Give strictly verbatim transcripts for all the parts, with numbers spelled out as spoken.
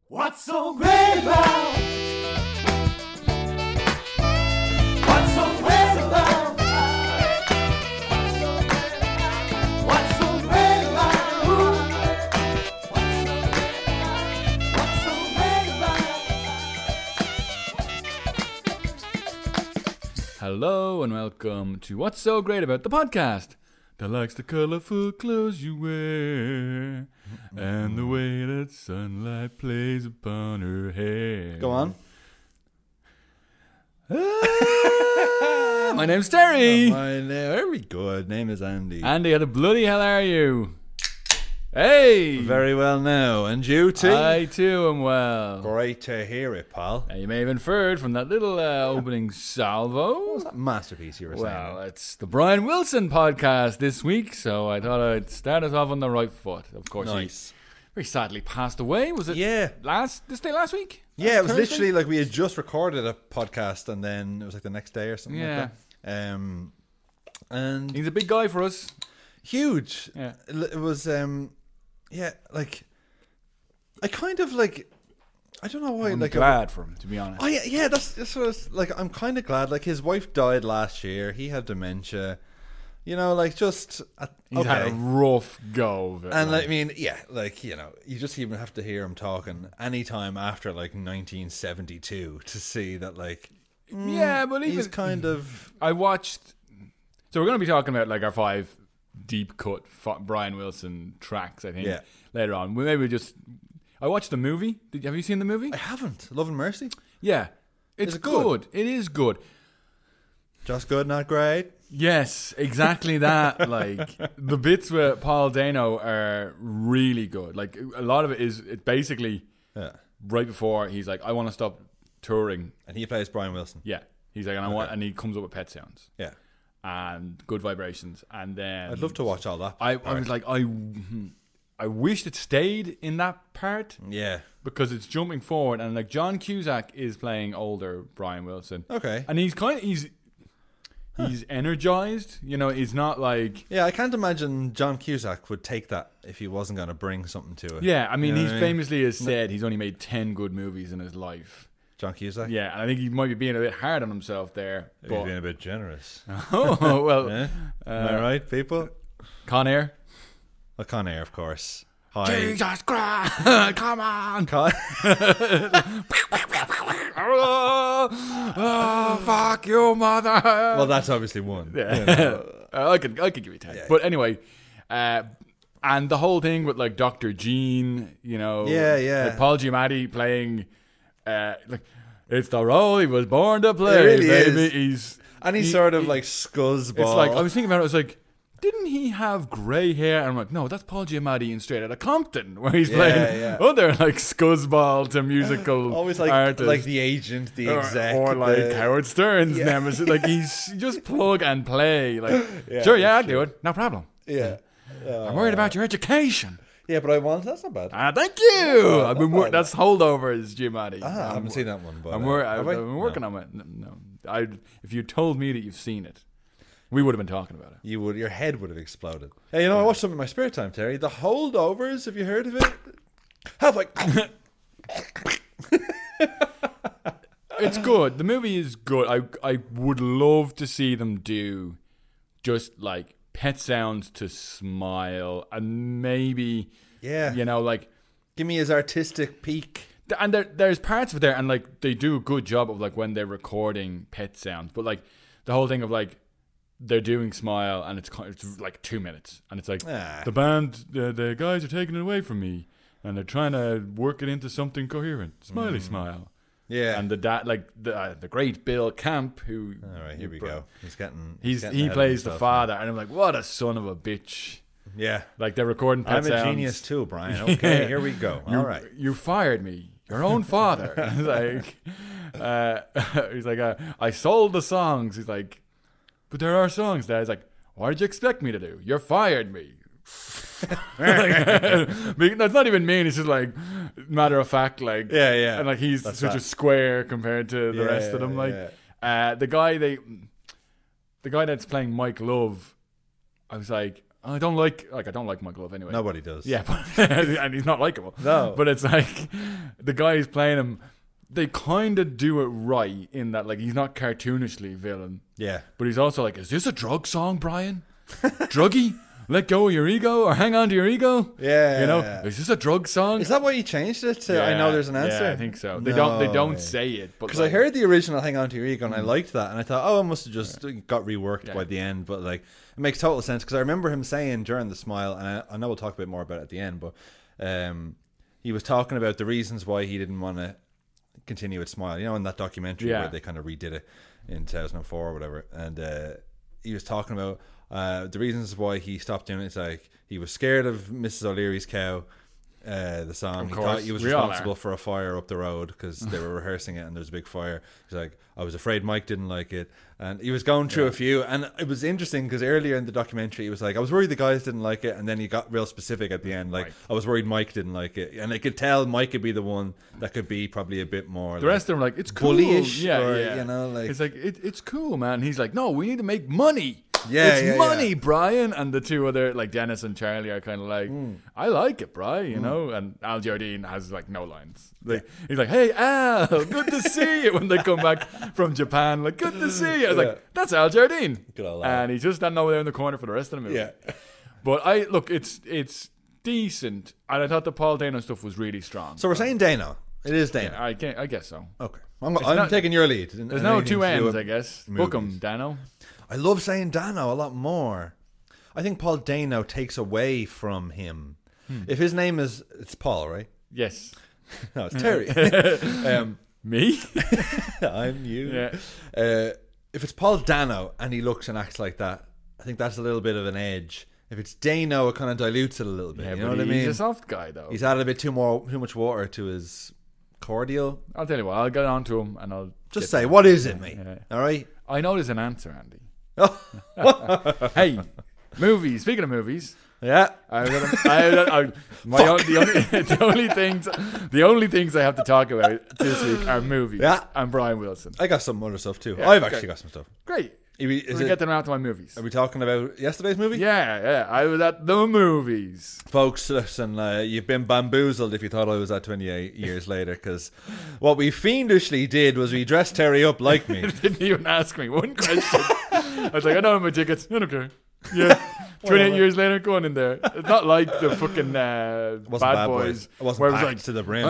What's so great about? What's so great about? What's so great about? What's so great about? Hello and welcome to What's So Great About, the podcast that likes the colourful clothes you wear and the way that sunlight plays upon her hair. Go on. Ah, my name's Terry. My name, very good. Name is Andy. Andy, how the bloody hell are you? Hey! Very well now. And you too? I too am well. Great to hear it, pal. Now, you may have inferred from that little uh, opening salvo. What's that masterpiece you were Well, saying? it's the Brian Wilson podcast this week, so I thought I'd start us off on the right foot. Of course, Nice. he very sadly passed away. Was it Yeah. last this day last week? Yeah, Last it was Thursday? literally like we had just recorded a podcast and then it was like the next day or something Yeah. like that. Um, and He's a big guy for us. huge. Yeah. It it was, um, yeah, like, I kind of like, I don't know why. I'm like glad for him, to be honest. Oh yeah, yeah. That's that's what I was, like. I'm kind of glad. Like his wife died last year. He had dementia. You know, like just uh, He's okay. had a rough go of it. and like. like, I mean, yeah, like you know, you just even have to hear him talking anytime after like nineteen seventy-two to see that like yeah, but even he's kind of I watched. So we're going to be talking about like our five deep cut f- Brian Wilson tracks. I think Yeah. later on. We maybe just. I watched the movie. Did have you seen the movie? I haven't Love and Mercy. Yeah, it's Is it good? good. It is good. Just good, not great. Yes, exactly that. Like the bits with Paul Dano are really good. Like a lot of it is it basically Yeah, right before he's like, I want to stop touring. and he plays Brian Wilson. Yeah, he's like, and I want, and he comes up with Pet Sounds Yeah, and Good Vibrations, and then I'd love to watch all that. I, I part. was like, I, I wished it stayed in that part yeah, because it's jumping forward, and like John Cusack is playing older Brian Wilson, okay. and he's kind of he's. He's energized, you know. He's not like Yeah, I can't imagine John Cusack would take that if he wasn't going to bring something to it. yeah. I mean, You know he's what I mean? famously has said he's only made ten good movies in his life. John Cusack. Yeah, and I think he might be being a bit hard on himself there. He's But being a bit generous. oh well, Eh? uh, Am I right, people? Con Air. Well, Con Air, of course. Hi. Jesus Christ! Come on! Con- Oh, oh, fuck you, mother! well, that's obviously one. Yeah. You know. Uh, I could I could give you ten. Yeah. But anyway, uh, and the whole thing with like Doctor Gene, you know, Yeah, yeah. like Paul Giamatti playing, uh, like it's the role he was born to play, It really baby. is. He's And he's he- sort of he- like scuzzball. It's like I was thinking about it. I was like, didn't he have grey hair? And I'm like, no, that's Paul Giamatti in Straight Outta Compton, where he's Yeah, playing yeah. other like scuzzball to musical always like artists. like the agent, the Or- exec, or, like the- Howard Stern's Yeah. nemesis. Like he's just plug and play. Like, Yeah, sure, yeah, I'll that's do it, no problem. Yeah. I'm worried about your education. Yeah, but I want that's not bad. Ah, thank you. Oh, I've been not wor- bad. that's holdovers, Giamatti. Ah, I I'm haven't seen that one, but I'm, uh, wor- have I've, I? I've been working No. on it. No, no. I, if you told me that you've seen it, we would have been talking about it. You would, your head would have exploded. Hey, you know, I watched something in my spare time, Terry. The Holdovers. Have you heard of it? Have I? It's good. The movie is good. I I would love to see them do just like Pet Sounds to Smile, and maybe Yeah. you know like. Give me his artistic peak. And there, there's parts of it there, and like they do a good job of like when they're recording Pet Sounds, but like the whole thing of like they're doing Smile, and it's kind it's like two minutes, and it's like Ah. the band, the the guys are taking it away from me, and they're trying to work it into something coherent. Smiley smile, Yeah. and the dad like the uh, the great Bill Camp, who All right, here we who- go. He's getting. He's getting he ahead of plays the himself father, and I'm like, what a son of a bitch! now. Yeah. Like they're recording Pet I'm Sounds. a genius too, Brian. Okay, Yeah. here we go. You, All right. you fired me. Your own father. He's like, uh, he's like, uh, I sold the songs. He's like, but there are songs there. He's like, what did you expect me to do? You fired me. Like, that's not even mean. It's just like matter of fact. Like, Yeah, yeah. and like he's That's such a that. square compared to the Yeah, rest of them. Like, yeah. uh, the guy they, the guy that's playing Mike Love. I was like, I don't like like I don't like Mike Love anyway. Nobody does. Yeah, but, and he's not likable. No. But it's like the guy who's playing him, they kind of do it right in that, like, he's not cartoonishly villain, Yeah. but he's also like, is this a drug song, Brian? Druggy? Let go of your ego or hang on to your ego? Yeah. You know, is this a drug song? Is that why you changed it to I know there's an answer? Yeah, I think so. They No don't they don't way. say it, but Because like, I heard the original Hang On To Your Ego and I liked that. And I thought, oh, it must have just got reworked Yeah. by the end. But like, it makes total sense. Because I remember him saying during the Smile, and I, I know we'll talk a bit more about it at the end, but um, he was talking about the reasons why he didn't want to continue with Smile. You know, in that documentary Yeah. where they kind of redid it in two thousand four or whatever. And uh, he was talking about uh, the reasons why he stopped doing it. It's like he was scared of Missus O'Leary's cow. Uh, the song. Of He course. thought he was We all responsible are. for a fire up the road because they were rehearsing it and there was a big fire. He's like, I was afraid Mike didn't like it, and he was going through a few. And it was interesting because earlier in the documentary, he was like, I was worried the guys didn't like it, and then he got real specific at the end, like Mike. I was worried Mike didn't like it, and I could tell Mike could be the one that could be probably a bit more. the rest of them are like, it's cool. bullyish Yeah, or, yeah. you know, like- it's like, it, it's cool, man. He's like, no, we need to make money. Yeah, it's yeah, money, yeah. Brian. And the two other, like Dennis and Charlie, are kind of like, Hmm. I like it, Brian, you know? And Al Jardine has like no lines. Like, he's like, hey, Al, good to see you. When they come back from Japan, like, good to see you. I was Yeah. like, that's Al Jardine. Good old Al. And he's just standing over there in the corner for the rest of the movie. Yeah. But I, look, it's it's decent. And I thought the Paul Dano stuff was really strong. So we're saying Dano. It is Dano. Yeah, I, can, I guess so. Okay, I'm, I'm not- taking your lead. There's no two ends, I guess. Book 'em, movies. Dano. I love saying Dano a lot more. I think Paul Dano takes away from him. Hmm. If his name is, it's Paul, right? Yes. No, it's Terry. um, Me? I'm you. Yeah. Uh, if it's Paul Dano and he looks and acts like that, I think that's a little bit of an edge. If it's Dano, it kind of dilutes it a little bit. Yeah, you know but what I mean? He's a soft guy, though. He's added a bit too more, too much water to his cordial. I'll tell you what, I'll get on to him and I'll Just get say, there. what is it, mate? Yeah. All right. I know there's an answer, Andy. Oh, Hey, movies. Speaking of movies, yeah. I've got a, I, I, my own, the, only, the only things, the only things I have to talk about this week are movies. Yeah. And Brian Wilson. I got some other stuff too. Yeah, I've okay. actually got some stuff. Great. Are we, is we it, get them out to my movies. are we talking about yesterday's movie? Yeah, yeah. I was at the movies. Folks, listen, uh, you've been bamboozled if you thought I was at twenty-eight years later, because what we fiendishly did was we dressed Terry up like me. Didn't even ask me one question. I was like, I know my tickets. I don't care. Yeah. twenty-eight years later, going in there. It's not like the fucking uh, It wasn't Bad, Bad Boys. Boys. It wasn't where it was packed like, to the brim.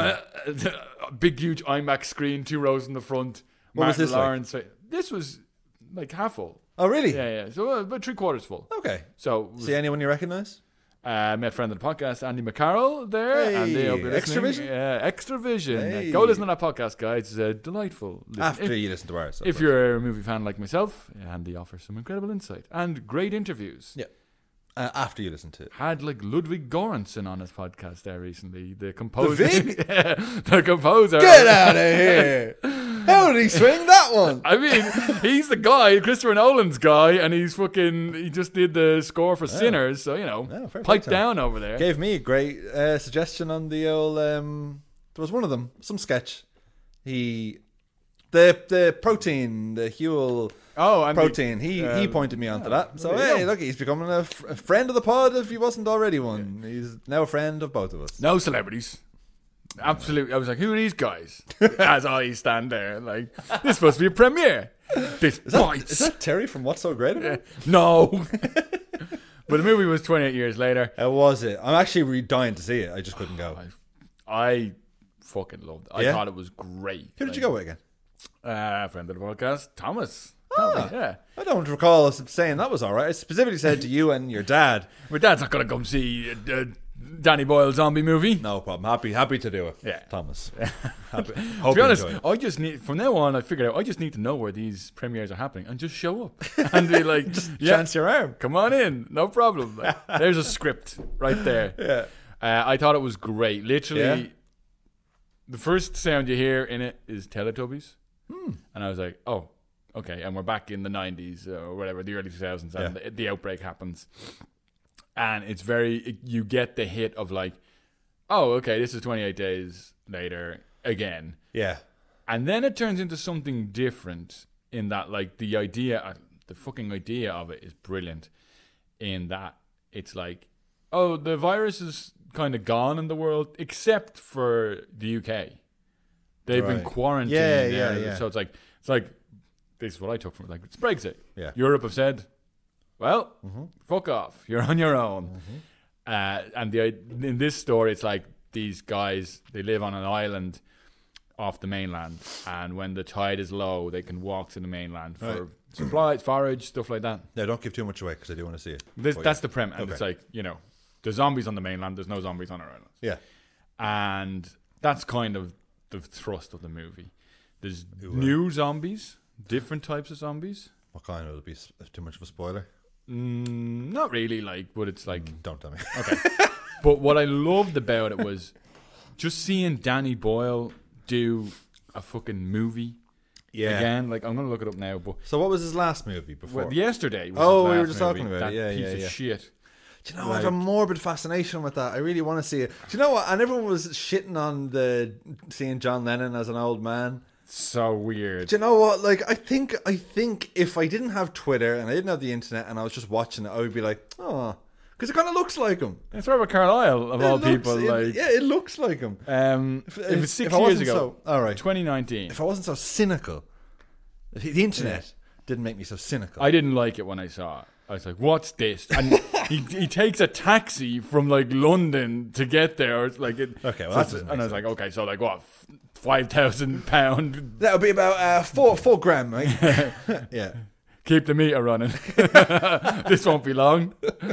uh, big, huge IMAX screen, two rows in the front. What was Martin this like? Lawrence. This was like half full. Oh, really? Yeah, yeah. So uh, about three quarters full. Okay. So See anyone you recognise? uh, met friend of the podcast, Andy McCarroll there. Hey, and they'll be listening. Extravision? Yeah, Extravision. Hey. Uh, go listen to that podcast, guys. It's uh, delightful. Listen. After If- you listen to ours. of If course. you're a movie fan like myself, Andy offers some incredible insight and great interviews. Yeah. Uh, after you listen to it. Had like Ludwig Göransson on his podcast there recently. The composer. Vig? Yeah, the composer. Get out of here! How did he swing that one? I mean, he's the guy, Christopher Nolan's guy, and he's fucking. He just did the score for Sinners, so you know, Oh, fair pipe play to him. down over there. Gave me a great uh, suggestion on the old. Um, there was one of them, some sketch. He, the the protein, the Huel oh, and the- protein. He he uh, pointed me onto that. So there you hey, go. look, he's becoming a, f- a friend of the pod. If he wasn't already one, he's now a friend of both of us. no celebrities. Absolutely. I was like, who are these guys? As I stand there, like, this is supposed to be a premiere. This Is that, bites. is that Terry from What's So Great About It? No. But the movie was twenty-eight years later. How was it? I'm actually really dying to see it. I just couldn't go. I, I fucking loved it. I Yeah? thought it was great. Who did you go with again? Uh, friend of the podcast, Thomas. Ah. Thomas, yeah. I don't recall us saying that was all right. I specifically said to you and your dad. My dad's not going to come see uh, uh, Danny Boyle zombie movie. No problem. Happy, happy to do it. Yeah. Thomas. Happy. To Hope be you honest, enjoy it. I just need, from now on, I figured out, I just need to know where these premieres are happening and just show up. And be like, yeah, Chance your arm. come on in, no problem. Like, there's a script right there. Yeah. Uh, I thought it was great. Literally, Yeah. the first sound you hear in it is Teletubbies. Hmm. And I was like, oh, okay. And we're back in the nineties or whatever, the early two thousands, and Yeah. the, the outbreak happens. And it's very, it, you get the hit of like, oh, okay, this is twenty-eight days later again. Yeah. And then it turns into something different in that, like, the idea, uh, the fucking idea of it is brilliant in that it's like, oh, the virus is kind of gone in the world except for the U K. They've Right. been quarantined. Yeah, there. yeah, yeah. So it's like it's like this is what I took from it. Like it's Brexit. Yeah. Europe have said, well, Mm-hmm. fuck off. You're on your own. Uh, and the in this story, it's like these guys they live on an island off the mainland, and when the tide is low, they can walk to the mainland for Right. supplies, forage, stuff like that. No, don't give too much away because I do want to see it. This, But that's yeah. the premise. And Okay. it's like, you know, there's zombies on the mainland, there's no zombies on our island. Yeah. And that's kind of the thrust of the movie. There's Ooh, new zombies, different types of zombies. What kind will it be? s- Too much of a spoiler? Mm, not really, like, but it's like, Don't tell me. okay. But what I loved about it was just seeing Danny Boyle do a fucking movie Yeah. again. Like, I'm going to look it up now, but So what was his last movie before? well, yesterday was Oh, his we were last just movie, talking about that it. Yeah, piece yeah, of yeah. shit. Do you know, I have a morbid fascination with that. I really want to see it. Do you know what? And everyone was shitting on the seeing John Lennon as an old man. So weird. Do you know what? Like, I think, I think if I didn't have Twitter and I didn't have the internet and I was just watching it, I would be like, oh, because it kind of looks like him. It's Robert Carlyle of It all looks- people. it- like, yeah, it looks like him. um, If- it if- was six if I years wasn't ago. so- all right. twenty nineteen. If I wasn't so cynical, if the internet didn't make me so cynical. I didn't like it when I saw it. I was like, "What's this?" And he he takes a taxi from like London to get there. It's like it. Okay, well, so that it's- doesn't and make I was like, "Okay, so like what, f- five thousand pound? That would be about uh, four four gram, right? Yeah. Keep the meter running. This won't be long."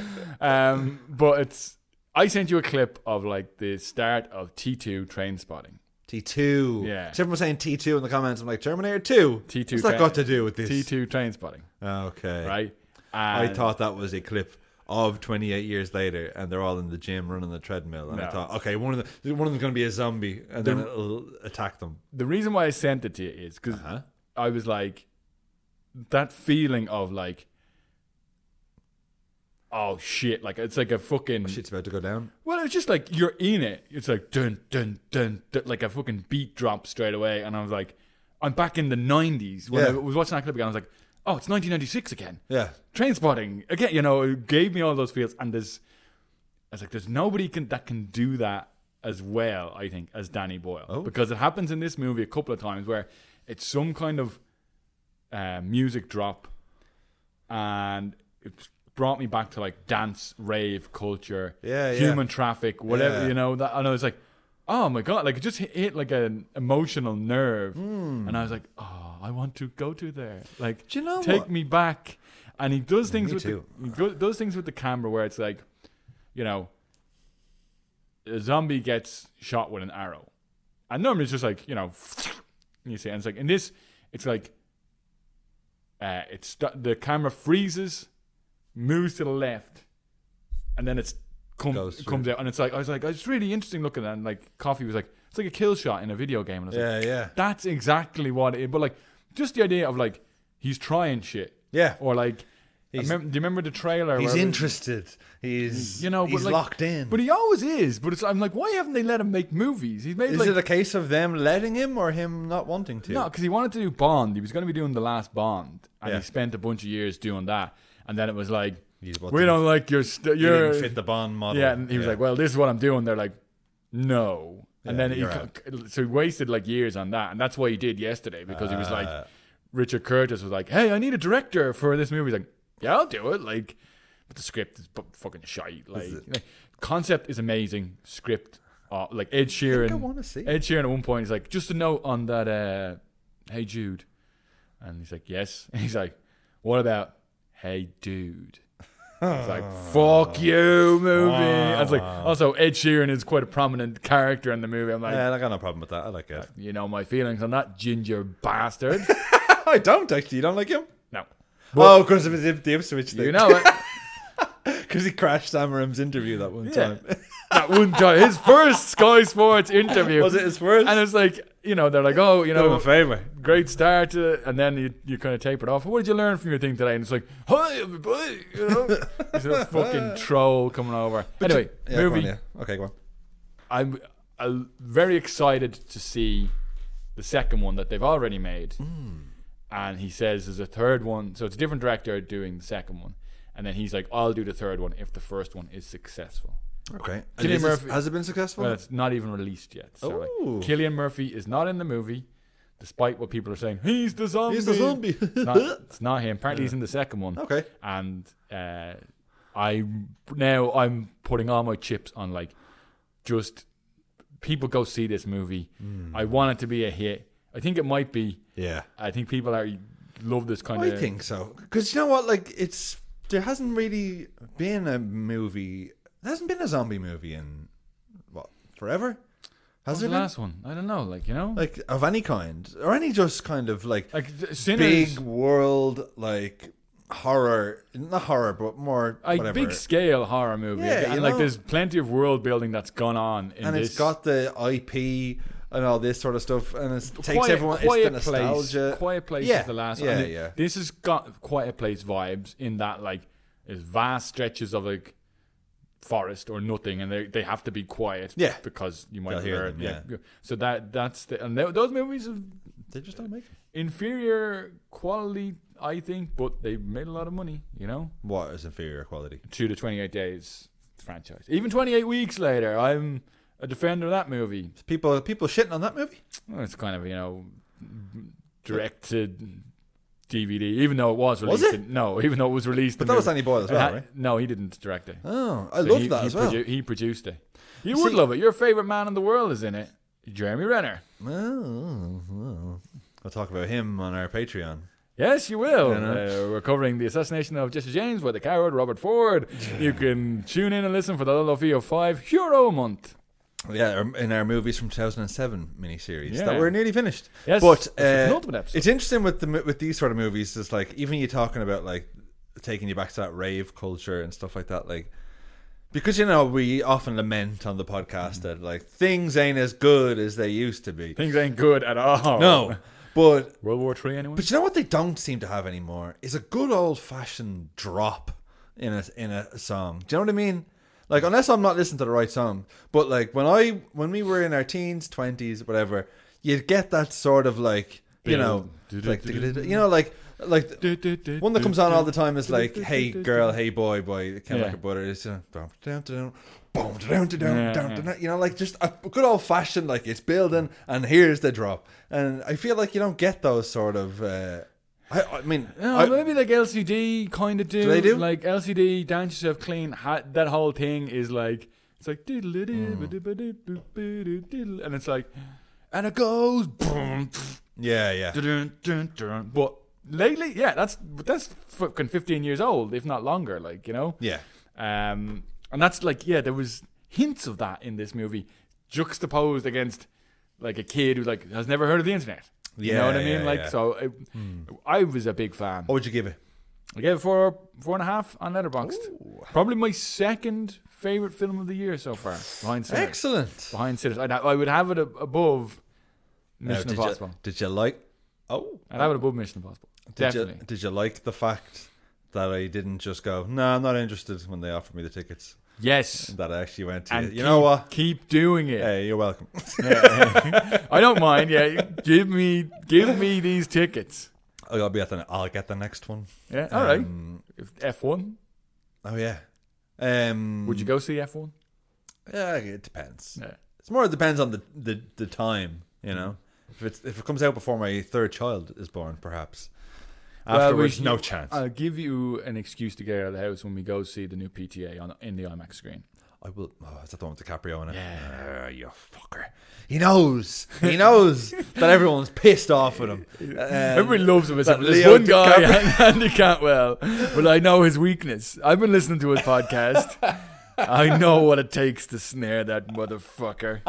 Um, but it's. I sent you a clip of like the start of T two Train Spotting. T two. Yeah. So everyone was saying T two in the comments. I'm like, Terminator two? T two What's that tra- got to do with this? T two Train Spotting, Okay. right? I And thought that was a clip of twenty-eight years later, and they're all in the gym running the treadmill. And I No. thought, okay, one of the one of them's going to be a zombie, and then The- it'll attack them. the reason why I sent it to you is because Huh? I was like, that feeling of like, oh shit, like it's like a fucking. Shit's about to go down. Well, it's just like you're in it. It's like dun dun dun, dun like a fucking beat drop straight away, and I was like, I'm back in the nineties when Yeah. I was watching that clip again. I was like, oh, it's nineteen ninety-six again. Yeah. Train Spotting again. You know, it gave me all those feels, and there's, I was like, there's nobody can that can do that as well. I think as Danny Boyle, Oh. because it happens in this movie a couple of times where it's some kind of uh, music drop, and it brought me back to like dance, rave culture, Yeah, yeah. human traffic, whatever, Yeah. you know. That and I was like, oh my god, like it just hit, hit like an emotional nerve, Hmm. and I was like, oh, I want to go to there. Like, Do you know take what? me back. And he does things Me with too. the, he go- does things with the camera where it's like, you know, a zombie gets shot with an arrow, and normally it's just like, you know, you see, and it's like in this, it's like, uh, it's st- the camera freezes, moves to the left, and then it's come, Goes through. comes out, and it's like I was like, it's really interesting looking at, it. And like Coffee was like, it's like a kill shot in a video game, and I was like, Yeah, yeah. that's exactly what it is. But like, just the idea of like he's trying shit, Yeah. or like, I He's- remember, do you remember the trailer? He's where it was- interested. He's you know, but he's like- locked in. But he always is. But it's I'm like, why haven't they let him make movies? He's made Is like it a case of them letting him or him not wanting to? no, because he wanted to do Bond. He was going to be doing the last Bond, and Yeah. he spent a bunch of years doing that. And then it was like, He's what we the- don't like your st- He your didn't fit the Bond model. yeah. And he was like, well, this is what I'm doing. They're like, no. And Yeah, then he you're co- so he wasted like years on that, and that's what he did yesterday because he was like, Uh, Richard Curtis was like, hey, I need a director for this movie. He's like, yeah, I'll do it. Like, but the script is bu- fucking shite. Like, it? like, concept is amazing. Script, uh, like Ed I Sheeran. want to see. Ed Sheeran at one point is like, just a note on that, uh, Hey Jude. And he's like, yes. And he's like, what about Hey Dude? It's like, fuck you, movie. I was like, also, Ed Sheeran is quite a prominent character in the movie. I'm like, Yeah, I got no problem with that. I like it. you know my feelings on that ginger bastard. I don't actually. You don't like him? No. Oh, because of his Ip- the Ipswich thing. You know it. Because he crashed Amarim's interview that one Yeah. time. That one time, his first Sky Sports interview. Was it his first? And it's like, you know, they're like, oh, you Do him know, a favour. great start to it, and then you, you kind of taper it off. What did you learn from your thing today? And it's like, hi everybody, you know, he's a fucking troll coming over. Anyway, Yeah, go on, movie. yeah. Okay, go on. I'm uh, very excited to see the second one that they've already made. And he says there's a third one, so it's a different director doing the second one. And then he's like, I'll do the third one if the first one is successful. Okay. And Cillian is this- Murphy- has it been successful? Well, it's not even released yet. So Ooh. like, Cillian Murphy is not in the movie, despite what people are saying. He's the zombie. He's the zombie. It's not, it's not him. Apparently, he's in the second one. Okay. And uh, I now I'm putting all my chips on like just people go see this movie. Mm. I want it to be a hit. I think it might be. Yeah. I think people are love this kind I of. think so. Because you know what? Like, it's there hasn't really been a movie. There hasn't been a zombie movie in what forever. What Has was there the been? last one? I don't know. Like you know, Like of any kind, or any just kind of like like Sinners. big world like horror, not horror, but more A whatever. big scale horror movie, Yeah, and you like know. there's plenty of world building that's gone on in and this. it's got the I P and all this sort of stuff, and it takes Quiet, everyone. Quiet it's the Place. nostalgia. Quiet Place Yeah, is the last yeah, one. And it- yeah. This has got Quiet Place vibes in that like there's vast stretches of like forest or nothing, and they they have to be quiet. Yeah. because you might They'll be hear heard. them, Yeah. So that that's the and th- those movies have They just don't make it. inferior quality, I think, but they made a lot of money. You know, What is inferior quality? to the twenty-eight days franchise, even twenty-eight weeks later, I'm a defender of that movie. People, people shitting on that movie. Well, it's kind of, you know, directed D V D, even though it was Was released. it? In, no, even though it was released. But in that was the- Danny Boyle as it well, had- right? No, he didn't direct it. Oh, I So love he, that he as well. produ- he produced it. You See- would love it. Your favorite man in the world is in it. Jeremy Renner. Oh, oh. I'll talk about him on our Patreon. Yes, you will. Yeah, no. Uh, we're covering the assassination of Jesse James by the coward Robert Ford. You can tune in and listen for the low fee of five euro a month. Yeah, our- in our movies from two thousand seven miniseries Yeah. that were nearly finished. Yes, but the uh, penultimate episode. it's interesting with the mo- with these sort of movies. Is like even you talking about like taking you back to that rave culture and stuff like that. Like because you know we often lament on the podcast that like things ain't as good as they used to be. Things ain't good at all. No, but World War Three, anyone? But you know what they don't seem to have anymore is a good old fashioned drop in a in a song. Do you know what I mean? Like unless I'm not listening to the right song, but like when I when we were in our teens, twenties, whatever, you'd get that sort of like you know, like you know, like like one that comes on all the time is like, "Hey girl, hey boy, boy, can't Yeah. like a butter." It's you know, boom, down, down, boom, down, down, down, down, you know, like just a good old fashioned like it's building, and here's the drop. And I feel like you don't get those sort of. Uh, I, I mean, No, I- maybe like L C D kind of do. Do they do? Like L C D, Dance Yourself Clean. Ha- that whole thing is like it's like Hmm. diddle-a-dee, and it's like, and it goes. boom, yeah, yeah, dun, dun, dun. But lately, yeah, that's that's fucking fifteen years old, if not longer. Like you know, yeah. um, and that's like yeah, there was hints of that in this movie, juxtaposed against like a kid who like has never heard of the internet. You Yeah, know what I mean? yeah, like yeah. so, it, I was a big fan. What would you give it? I gave it four, four and a half on Letterboxd. Probably my second favorite film of the year so far, behind Sinners. Excellent. Behind Sinners, I'd, I would have it ab- above Now, Mission did Impossible. You, did you like? Oh, I'd have it above Mission Impossible. did Definitely. You, did you like the fact that I didn't just go? No, I'm not interested when they offered me the tickets. Yes. That I actually went to. And You keep, know what? Keep doing it. Hey, you're welcome. Yeah. I don't mind. Yeah, give me, give me these tickets. I'll be at the. I'll get the next one. Yeah. All right. Um, If F one. Oh yeah. Um, Would you go see F one? Yeah, it depends. Yeah. It's more. It depends on the, the, the time. You know, if it's if it comes out before my third child is born, perhaps. Afterwards, we- no chance. I'll give you an excuse to get out of the house when we go see the new P T A on in the IMAX screen. I will. Oh, is that the one with DiCaprio in it? Yeah. Ah, you fucker. He knows. He knows that everyone's pissed off with him. Um, Everybody loves him. Except that for this Leo one guy, DiCaprio- Andy Cantwell. But I know his weakness. I've been listening to his podcast. I know what it takes to snare that motherfucker.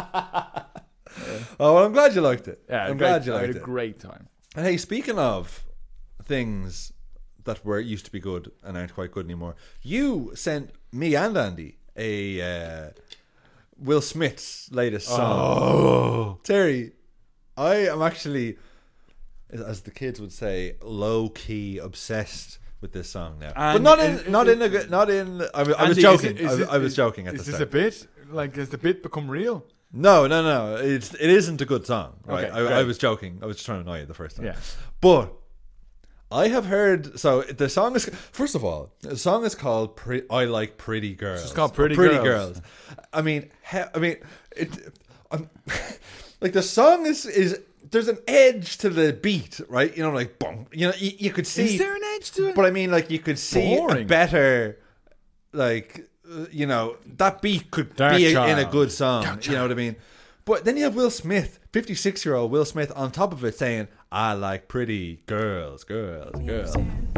Oh, well, I'm glad you liked it. Yeah, I'm great, glad you I liked had a it. great time. And hey, speaking of things that were used to be good and aren't quite good anymore, you sent me and Andy a uh, Will Smith's latest song. Oh, Terry, I am actually, as the kids would say, low key obsessed with this song now. but And not in, is- not is- in a, good- not in. I, was- I was Andy, joking. is it- is I, was- it- I was is- joking at Is the this start. a bit? Like, has the bit become real? No, no, no. It's it isn't a good song. Right? Okay, I, great. I was joking. I was just trying to annoy you the first time. Yeah. But I have heard. So the song is first of all, the song is called Pre- "I Like Pretty Girls." It's called Pretty Pretty Girls. Girls. I mean, he- I mean, it. I'm, like the song is is there's an edge to the beat, right? You know, like boom. You know, you, you could see. Is there an edge to it? But I mean, like you could see a Boring. better, like uh, you know, that beat could Dark be a, Child. in a good song. Dark You know what I mean? But then you have Will Smith, fifty-six-year-old Will Smith, on top of it saying, "I like pretty girls, girls, girls."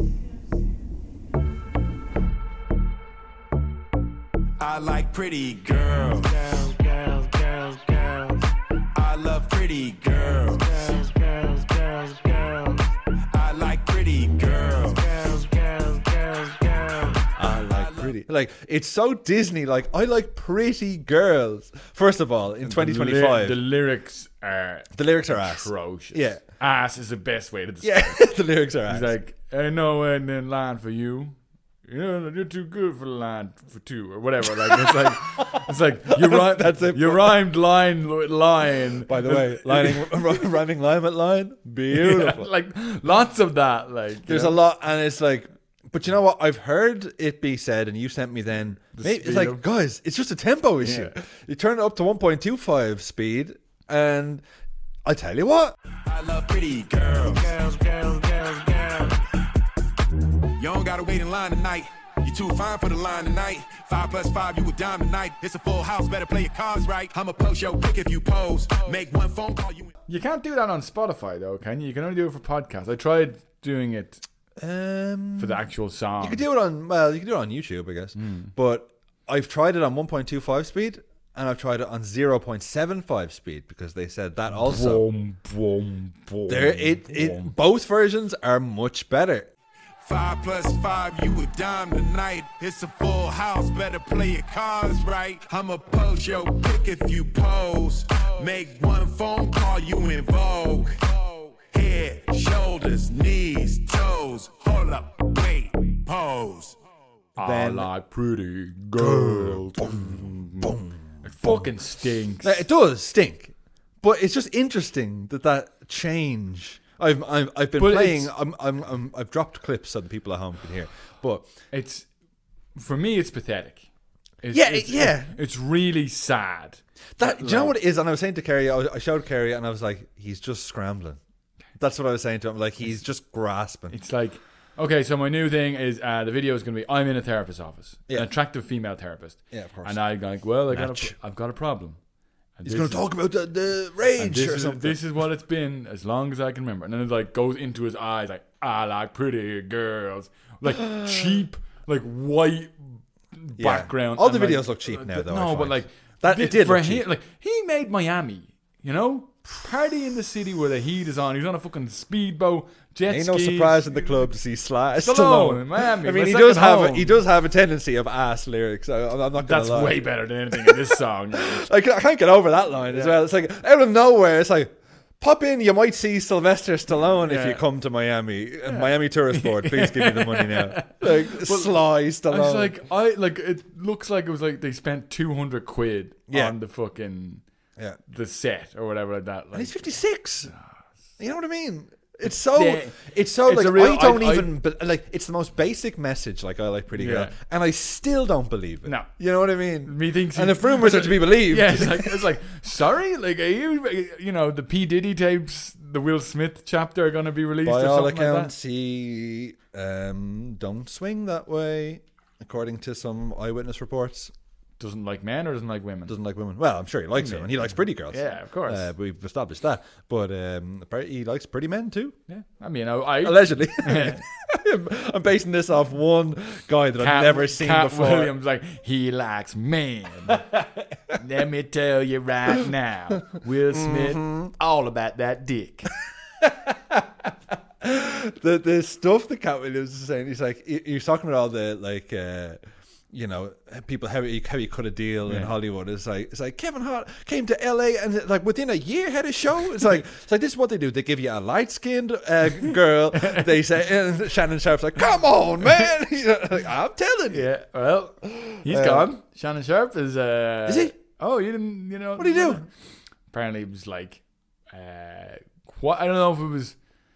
I like pretty girls. Girls, girls, girls, girls. I love pretty girls. Girls, girls, girls, girls. I like pretty girls. Girls, girls, girls, girls. I like pretty. Like it's so Disney. Like I like pretty girls. First of all, in twenty twenty-five, The, the, ly- the lyrics are lyrics are ass. atrocious. Yeah. Ass is the best way to describe Yeah, it. the lyrics are ass. He's like, ain't no one in line for you. You know, you're too good for the line for two or whatever. Like it's like it's like you rhyme. That's it. You rhymed line with line. By the way, lining, rhyming line at line, beautiful. Yeah, like lots of that. Like There's you a know? lot, and it's like, but you know what? I've heard it be said, and you sent me then. Maybe, it's speed like, of- guys, it's just a tempo issue. Yeah. You turn it up to one point two five speed, and I tell you what, I love pretty girls. Girls, girls, girls, girls. You don't gotta wait in line tonight. You too fine for the line tonight. Five plus five, you a dime tonight. It's a full house, better play your cards right. I'ma post your pick if you pose. Make one phone call, you. You can't do that on Spotify though, can you? You can only do it for podcasts. I tried doing it um, for the actual song. you could do it on well, you can do it on YouTube, I guess. But I've tried it on one point two five speed, and I've tried it on zero point seven five speed because they said that also. Boom, boom, boom, There, it, boom. it, both versions are much better. Five plus five, you a dime tonight. It's a full house, better play your cards right. I'ma post your pick if you pose. Make one phone call, you in vogue. Head, shoulders, knees, toes. Hold up, wait, pose. I Then- like pretty girls. Boom. It fucking stinks. Now, it does stink, but it's just interesting that that change. I've I've, I've been But playing. it's- I'm, I'm I'm I've dropped clips so the people at home can hear. But It's for me, it's pathetic. It's, Yeah, it's, yeah. It's really sad. that, do you know what it is? And I was saying to Kerry, I, was, I showed Kerry, and I was like, he's just scrambling. That's what I was saying to him. Like he's just grasping. It's like, okay, so my new thing is uh, the video is going to be I'm in a therapist's office, Yeah. an attractive female therapist. Yeah, of course. And I'm like, well, I got Match. a, I've got a problem. And He's this going to is- talk about the, the and rage this or is, something. this is what it's been as long as I can remember. And then it like goes into his eyes like, I like pretty girls. Like cheap, like white Yeah. background. All the and, videos like, look cheap now, uh, though, I No, but find. like That- thi- it did for look him, cheap. like he made Miami, you know? Party in the city where the heat is on. He's on a fucking speedboat, jet Ain't skis. no surprise in the club to see Sly Stallone Stallone. in Miami, I mean, my he second does have a, home. he does have a tendency of ass lyrics. I, I'm not going That's to lie. way better than anything in this song. Like I can't get over that line as Yeah. well. It's like out of nowhere. It's like pop in. You might see Sylvester Stallone if Yeah. you come to Miami. Uh, Miami Tourist Board, please give me the money now. Like Sly I Stallone. was like, I like it looks like it was like they spent two hundred quid Yeah. on the fucking yeah, the set or whatever like that. and Like, he's fifty-six. You know what I mean? It's so. Yeah. It's so It's like a real- I don't I- I- even be, like. It's the most basic message. Like I like pretty girl, Yeah. and I still don't believe it. No. You know what I mean? Me thinks and he- if rumors are to be believed, yeah, it's like it's like sorry, like are you you know the P Diddy tapes, the Will Smith chapter are gonna be released by or all something accounts, he um, don't swing that way, according to some eyewitness reports. like that. Doesn't like men or doesn't like women. Doesn't like women. Well, I'm sure he likes Yeah. women. He likes pretty girls. Yeah, of course. Uh, we've established that. But um, apparently he likes pretty men too. yeah, I mean, I, I Allegedly. I'm basing this off one guy that I've Cat- never seen Cat before. Williams like he likes men. Let me tell you right now, Will Smith, Mm-hmm. all about that dick. the the stuff that Cat Williams is saying, he's like, he, he's talking about all the like, uh, you know, people how he how he cut a deal in Yeah. Hollywood. It's like it's like Kevin Hart came to L A and like within a year had a show. It's like it's like this is what they do. They give you a light skinned uh, girl. They say and Shannon Sharp's like, come on, man. You know, like, I'm telling you. Yeah, well, he's Uh, gone. Shannon Sharp is. Uh, Is he? Oh, you didn't. You know What did he do? Apparently, it was like, uh, what I don't know if it was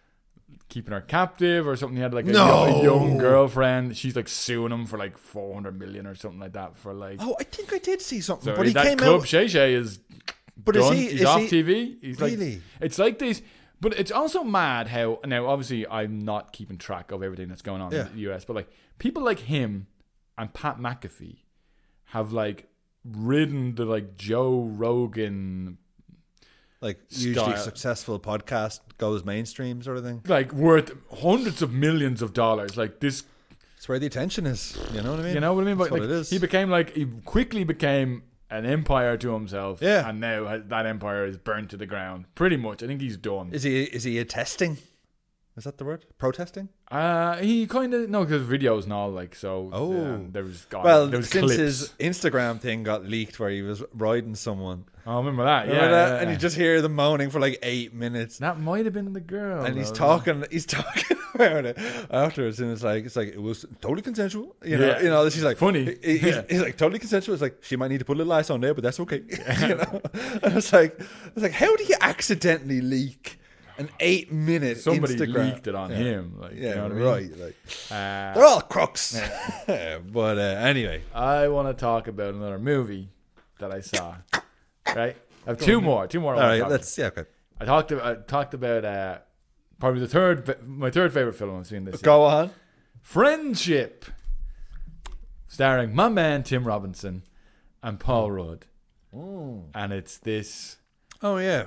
keeping her captive or something. He had like a, No. young, a young girlfriend. She's like suing him for like four hundred million or something like that for like. Oh, I think I did see something, so but he that came club out. Shay Shay is But done. is he? He's is off he, T V. He's Really? like, it's like these. But it's also mad how now. Obviously, I'm not keeping track of everything that's going on Yeah. in the U S. But like people like him and Pat McAfee have like ridden the like Joe Rogan Like usually Style. successful podcast goes mainstream sort of thing. like worth hundreds of millions of dollars. Like this, It's where the attention is. You know what I mean? you know what I mean? That's But what like, it is. he became like he quickly became an empire to himself. Yeah. and now has- that empire is burnt to the ground. Pretty much, I think he's done. Is he? Is he attesting? Is that the word? Protesting? Uh, he kind of no, because videos and all like so. Oh. um, there was God, Well, there was since clips. his Instagram thing got leaked where he was riding someone. Oh, I remember that. Remember yeah, that? yeah, And you yeah. just hear them moaning for like eight minutes. that might have been the girl. And he's though. talking, he's talking about it afterwards, and it's like, it's like it was totally consensual, you know. Yeah. You know, she's like, Funny. he- he's, Yeah. he's like totally consensual. It's like she might need to put a little ice on there, but that's okay. you know, and it's like, it's like, how do you accidentally leak an eight-minute Somebody Instagram? leaked it on yeah. him. Like, Yeah, you know what I mean? right. Like, Uh, they're all crooks. but uh, anyway, I want to talk about another movie that I saw. Right, I have two more. Two more. I all wanna right, talk let's yeah, okay. about. I talked. I talked about uh, probably the third, fa- my third favorite film I've seen this year. Go on. Friendship, starring my man Tim Robinson and Paul Rudd, and it's this Oh yeah,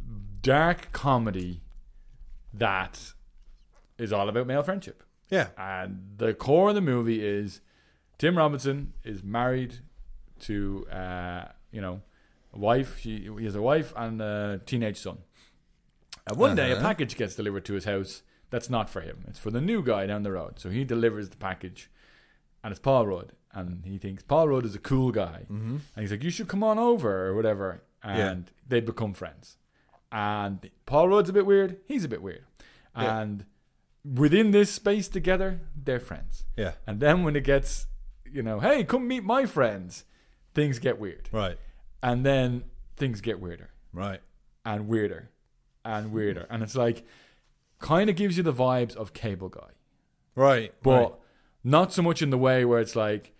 dark comedy that is all about male friendship. yeah, And the core of the movie is Tim Robinson is married to, uh, you know, a wife. She, he has a wife and a teenage son. And one day a Uh-huh. package gets delivered to his house that's not for him. It's for the new guy down the road. So he delivers the package. And it's Paul Rudd. And he thinks Paul Rudd is a cool guy. Mm-hmm. And he's like, you should come on over or whatever. And Yeah. they become friends. And Paul Rudd's a bit weird. He's a bit weird. Yeah. And within this space together, they're friends. yeah, And then when it gets, you know, hey, come meet my friends, things get weird. right, And then things get weirder right. and weirder and weirder. And it's like, kind of gives you the vibes of Cable Guy. Right, But right. not so much in the way where it's like,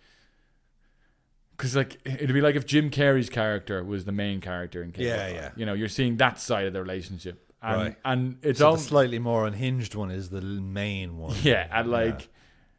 because like it'd be like if Jim Carrey's character was the main character in Cable Yeah, Guy. yeah. You know, you're seeing that side of the relationship. And, Right. and it's So all the slightly more unhinged one is the main one. yeah, and like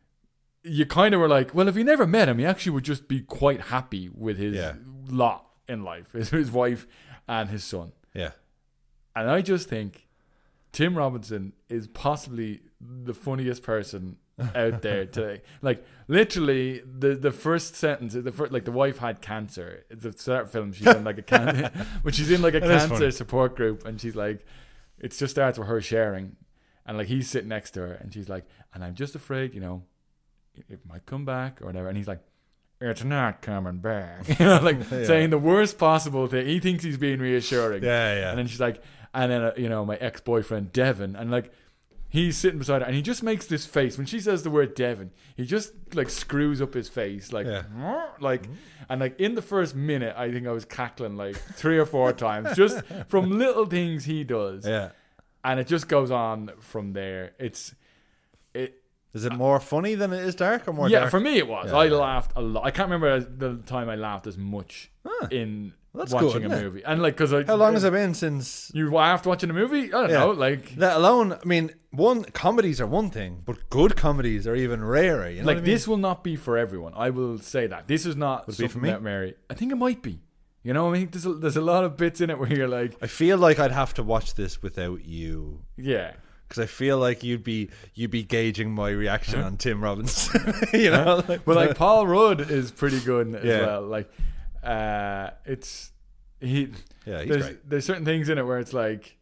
you kind of were like, well, if you never met him, he actually would just be quite happy with his Yeah. lot in life, his, his wife and his son. Yeah, And I just think Tim Robinson is possibly the funniest person out there today. Like literally, the the first sentence, the first, like the wife had cancer. It's a start film. She's in like a can, but she's in like a That is cancer funny. support group, and she's like, it just starts with her sharing, and like he's sitting next to her, and she's like, and I'm just afraid, you know, it might come back or whatever, and he's like, it's not coming back, you know, like Yeah. saying the worst possible thing. He thinks he's being reassuring. yeah, yeah. And then she's like, and then, uh, you know, my ex-boyfriend, Devin. And, like, he's sitting beside her. And he just makes this face. When she says the word Devin, he just, like, screws up his face. Like, Yeah. like, and, like, in the first minute, I think I was cackling, like, three or four times. Just from little things he does. yeah. And it just goes on from there. It's, it, Is it more funny than it is dark, or more? yeah, dark? for me it was. Yeah, I yeah. laughed a lot. I can't remember the time I laughed as much Huh. in That's watching good, a isn't it? movie. And, like, because I... How long has it been since? You laughed watching a movie? I don't Yeah. know, like... Let alone, I mean, one comedies are one thing, but good comedies are even rarer. You know Like what I mean? this will not be for everyone. I will say that this is not Would it be for something me? that Mary. I think it might be. You know, I mean, there's a, there's a lot of bits in it where you're like, I feel like I'd have to watch this without you, yeah, because I feel like you'd be you'd be gauging my reaction on Tim Robinson. you know, like, but like Paul Rudd is pretty good as Yeah. well. Like, uh, it's he. yeah, he's There's great. there's certain things in it where it's like,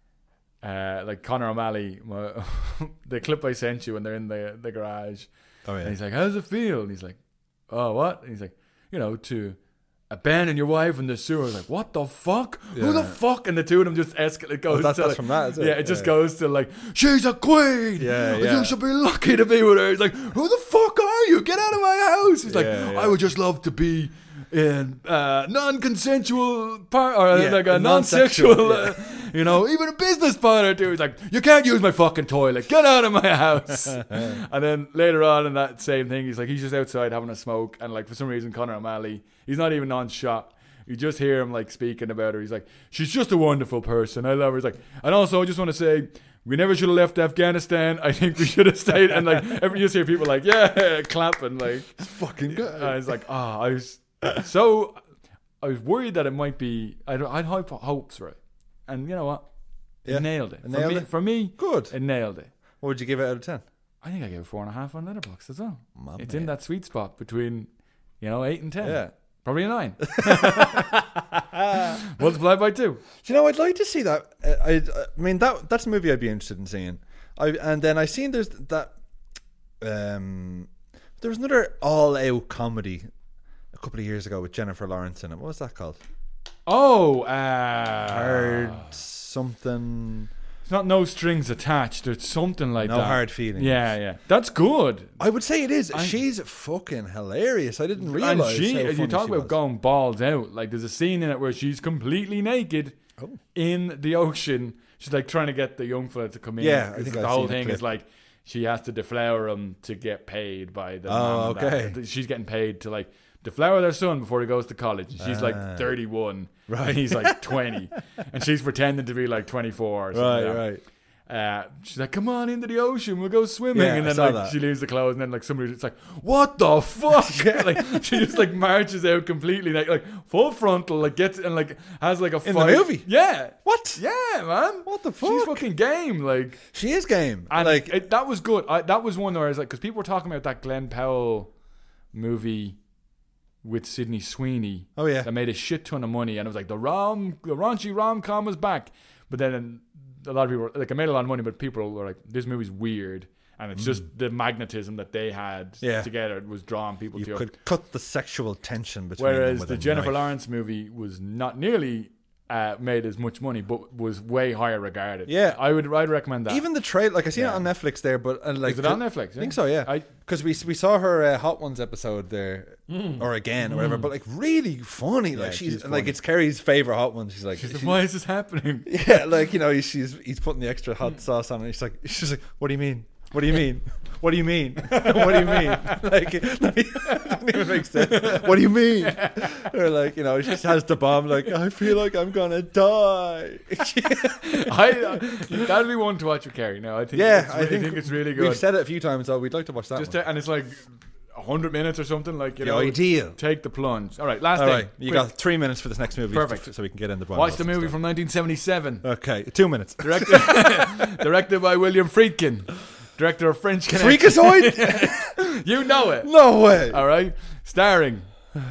uh, like Conor O'Malley, my, the clip I sent you when they're in the the garage. Oh And yeah, he's like, how does it feel? And he's like, oh, what? And he's like, you know, to abandon your wife in the sewer. I was like, what the fuck? Who the Yeah. fuck? And the two of them just escalate. It goes Oh, that's- to that's like- from that, is it? Yeah, it just Yeah. goes to like, she's a queen. Yeah, and yeah. You should be lucky to be with her. He's like, who the fuck are you? Get out of my house. He's like, Yeah, yeah. I would just love to be in uh, non-consensual part or Yeah, like a non-sexual, non-sexual. yeah. Uh, You know, even a business partner too. He's like, you can't use my fucking toilet. Get out of my house. And then later on in that same thing, he's like, he's just outside having a smoke. And like, for some reason, Conor O'Malley, he's not even on shot. You just hear him like speaking about her. He's like, she's just a wonderful person. I love her. He's like, and also I just want to say, we never should have left Afghanistan. I think we should have stayed. And like, every, you just hear people like, yeah, clapping. Like, Fucking good. and I was like, ah, oh, I was so, I was worried that it might be, I'd, I'd hope, hopes for it. And you know what? It Yeah. nailed it. It for nailed me, it? For me, Good. it nailed it. What would you give it out of ten? I think I gave it four and a half on Letterboxd as well. My it's man. in that sweet spot between, you know, eight and ten. Yeah. Probably a nine. Multiplied by two. Do you know, I'd like to see that. Uh, I, I mean, that that's a movie I'd be interested in seeing. I and then I seen there's that. Um, there was another all-out comedy a couple of years ago with Jennifer Lawrence in it. What was that called? Oh, uh, Hard something. it's not No Strings Attached. It's something like No that. Hard Feelings. Yeah, yeah. That's good. I would say it is. I- She's fucking hilarious. I didn't And realize. she, how if you funny talk she about was. going balls out, like there's a scene in it where she's completely naked Oh. in the ocean. She's like trying to get the young fella to come in. Yeah, I 'cause think the I've whole seen the thing clip. is like she has to deflower him to get paid by the. Oh, mom and dad. okay. She's getting paid to like deflower their son before he goes to college. And she's Ah. like thirty-one, Right. and he's like twenty, and she's pretending to be like twenty-four. Or something Right, like that. right. Uh, she's like, come on into the ocean, we'll go swimming. Yeah, and I then saw like that. she leaves the clothes, and then like somebody it's like, what the fuck? like she just like marches out completely, like like full frontal, like gets and like has like a In the fight. movie? Yeah, What? yeah, man. What the She's fuck? fucking game, like. She is game. And like, it, that was good. I, that was one where I was like, because people were talking about that Glenn Powell movie with Sydney Sweeney. Oh, yeah. that made a shit ton of money, and it was like the rom, the raunchy rom com was back. But then a lot of people were, like, it made a lot of money, but people were like, this movie's weird, and it's just the magnetism that they had Mm. Yeah. together was drawing people you to it. could cut the sexual tension between them Whereas with the a Jennifer knife. Lawrence movie was not nearly uh, made as much money, but was way higher regarded. Yeah. I would I'd recommend that. Even the trailer, like I seen Yeah. it on Netflix there, but uh, like Is it on Netflix? I think so, yeah. I- Because we we saw her uh, Hot Ones episode there, Mm. or again, or whatever. But like really funny. Like she's, she's like funny. it's Kerry's favorite Hot One. She's like, She's like, she- why is this happening? yeah, like you know, she's he's putting the extra hot sauce on, and she's like, she's like, what do you mean? What do you mean? What do you mean? What do you mean? Like, it doesn't even make sense. What do you mean? Or like, you know, she has the bomb. Like, I feel like I'm gonna die. I uh, that'd be one to watch with Kerry. No, I think yeah, it's, I think, it's really We've good. said it a few times, though. We'd like to watch that Just one. to, and it's like a hundred minutes or something. Like you The know, ideal. Take the plunge. All right, last All thing. right, you Quick. got three minutes for this next movie. Perfect. So we can get in the Watch the movie from nineteen seventy-seven. Okay, two minutes. Directed, directed by William Friedkin, director of French Connection. Freakazoid? You know it. No way. All right, starring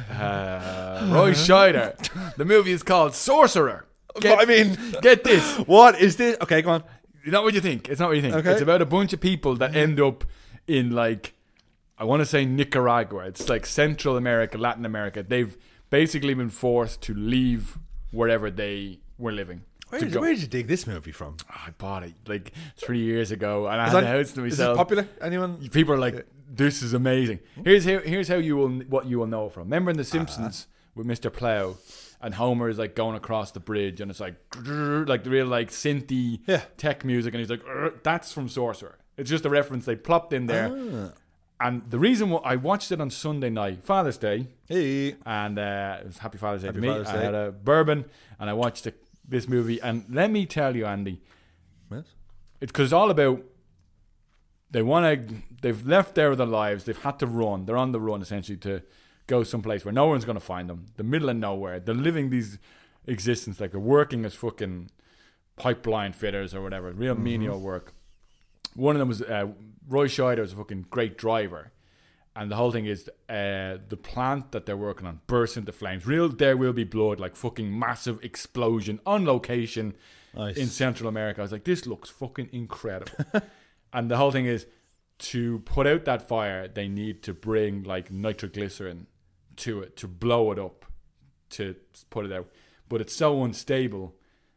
uh, Roy Scheider. The movie is called Sorcerer. Get, I mean, get this. what is this? Okay, go on. It's not what you think. It's not what you think. Okay. It's about a bunch of people that end up in like, I want to say Nicaragua. It's like Central America, Latin America. They've basically been forced to leave wherever they were living. Where to did, go- where did you dig this movie from? Oh, I bought it like three years ago, and I Is, had that, the house to is this myself. popular? Anyone? People are like, "This is amazing." Here's how. Here's how you will what you will know from. Remember in The Simpsons with Mister Plow, and Homer is like going across the bridge, and it's like like the real like synthy Yeah. tech music, and he's like, "That's from Sorcerer." It's just a reference they plopped in there. Ah. And the reason why I watched it on Sunday night, Father's Day, Hey. and uh, it was Happy Father's Day Happy to me. Father's I Day. had a bourbon, and I watched the, this movie. And let me tell you, Andy, Yes. it's because it's all about they want to. They've left there with their lives. They've had to run. They're on the run essentially to go someplace where no one's going to find them. The middle of nowhere. They're living these existence like they're working as fucking pipeline fitters or whatever. Real menial work. One of them was uh, Roy Scheider was a fucking great driver. And the whole thing is uh, the plant that they're working on bursts into flames. Real There Will Be Blood, like fucking massive explosion on location Nice. in Central America. I was like, this looks fucking incredible. And the whole thing is to put out that fire, they need to bring like nitroglycerin to it to blow it up to put it out. But it's so unstable.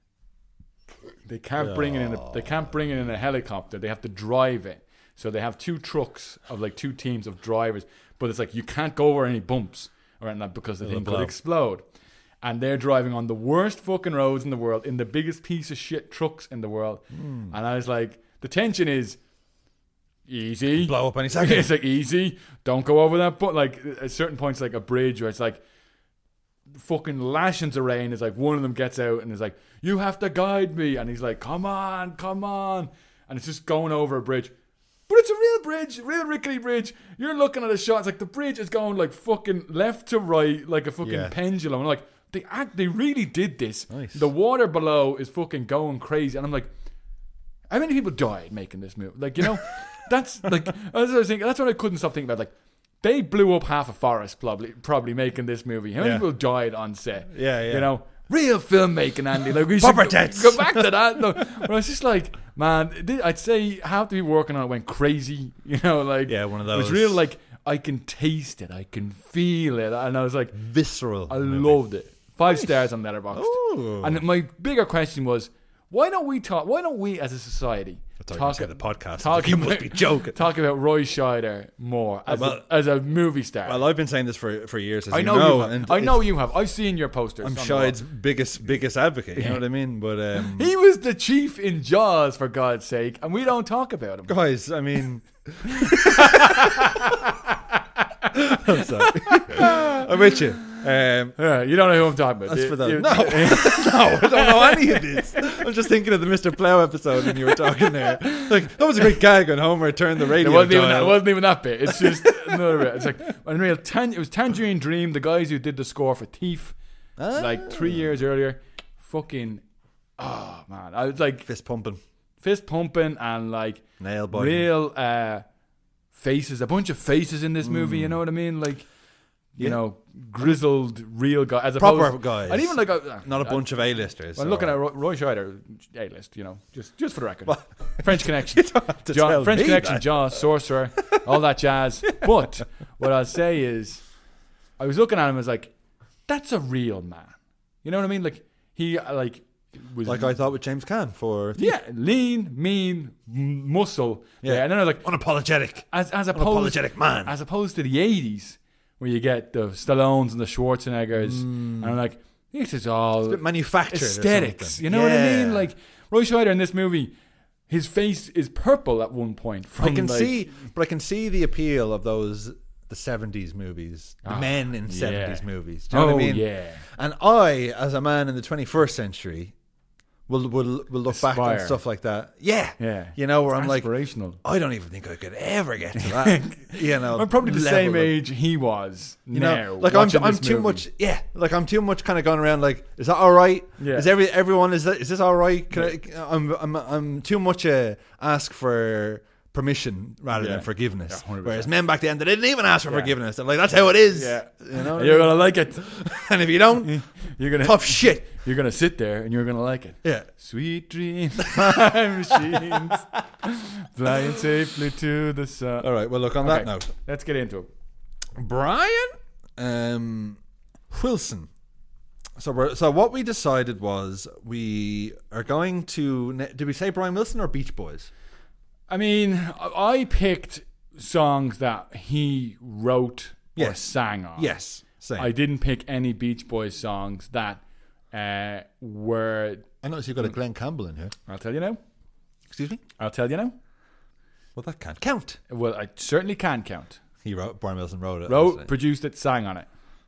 They can't bring it in a, they can't bring it in a helicopter. They have to drive it. So they have two trucks of like two teams of drivers, but it's like you can't go over any bumps or anything like that because the It'll thing blow. could explode. and they're driving on the worst fucking roads in the world in the biggest piece of shit trucks in the world. Hmm. And I was like, the tension is easy. Blow up any second. It's like easy. Don't go over that. But like at certain points, like a bridge where it's like fucking lashings of rain. Is like one of them gets out and is like, you have to guide me. And he's like, come on, come on. And it's just going over a bridge. But it's a real bridge, real rickety bridge. You're looking at a shot. It's like the bridge is going like fucking left to right, like a fucking Yeah. pendulum. I'm like, they act, they really did this. Nice. The water below is fucking going crazy. And I'm like, how many people died making this movie? Like, you know, that's like, that's what I was thinking. That's what I couldn't stop thinking about. Like, they blew up half a forest probably, probably making this movie. How many Yeah. people died on set? Yeah, yeah. You know, real filmmaking, Andy. Like, we should Proper go, tits. go back to that. No, but I was just like, man, th- I'd say half the people working on it went crazy. You know, like, Yeah, one of It was those- real, like, I can taste it, I can feel it, and I was like, Visceral. I movie. loved it. Five stars on Letterboxd. Ooh. And my bigger question was, why don't we talk? Why don't we, as a society, I thought you were talk gonna say the podcast. Talk You about, must be joking. Talk about Roy Scheider more as, Well- a, as a movie star. Well, I've been saying this for for years. As I you know, know, you have. and I know it's- you have. I've seen your posters. I'm on the wall. Shide's biggest biggest advocate. You know what I mean? But um, He was the chief in Jaws, for God's sake, and we don't talk about him. guys, I mean, I'm sorry. I'm with you. Um, Yeah, you don't know who I'm talking about. That's You- for them. you- No, no, I don't know any of this. I'm just thinking of the Mister Plow episode when you were talking there. Like, that was a great gag when Homer turned the It radio wasn't, even that, dial. it wasn't even that bit. It's just another bit. It's like unreal. Tan- it was Tangerine Dream, the guys who did the score for Thief, Ah. like three years earlier. Fucking, oh man, I was like Fist pumping, fist pumping and like nail biting. real uh, faces, a bunch of faces in this movie. You know what I mean? Like, you Yeah. know, grizzled real guy, as Proper opposed, guys. and even like a, Not a uh, bunch of A-listers. I'm or- looking at Roy, Roy Scheider, A-list, you know, just just for the record. French Connection, don't have to Jaw- tell French me Connection, that. Jaws, Sorcerer, all that jazz. But what I'll say is, I was looking at him as like, that's a real man. You know what I mean? Like he uh, like was Like I thought with James Caan for yeah, lean, mean, m- muscle. Yeah, Yeah. and then I was like, unapologetic. as as opposed Unapologetic man. as opposed to the eighties where you get the Stallones and the Schwarzeneggers, and I'm like, this is all bit manufactured or aesthetics. something. You know what I Yeah. mean? Like Roy Scheider in this movie, his face is purple at one point. From I can like, see, but I can see the appeal of those the seventies movies, the Ah, men in yeah. seventies movies. Do you know Oh what I mean? yeah, And I, as a man in the twenty-first century, will will will look back Aspire. on stuff like that. Yeah, yeah. You know, where I'm like, aspirational. I don't even think I could ever get to that. you know, I'm probably the level same of- age he was You now. know, like I'm, watching I'm this too movie. much. Yeah, like I'm too much kind of going around. Like, is that all right? Yeah. Is every everyone is that is this all right? Can I, I'm I'm I'm too much uh, ask for permission rather Yeah. than forgiveness. Yeah, one hundred percent. Whereas men back then they didn't even ask for Yeah. forgiveness. They're like, that's how it is. Yeah. you know. what I You're mean? gonna like it. And if you don't, You're gonna tough shit. You're gonna sit there and you're gonna like it. Yeah. Sweet dreams, time machines, flying safely to the sun. All right. Well, look on Okay, that note, let's get into it. Brian um, Wilson. So we're, so what we decided was we are going to. Did we say Brian Wilson or Beach Boys? I mean, I I picked songs that he wrote or Yes. sang on. Yes. Same. I didn't pick any Beach Boys songs that uh, were. I noticed you've got a Glenn Campbell in here. I'll tell you now. Excuse me? I'll tell you now. Well, that can't count. Well, I certainly can count. He wrote, Brian Wilson wrote it. Wrote, obviously. produced it, sang on it.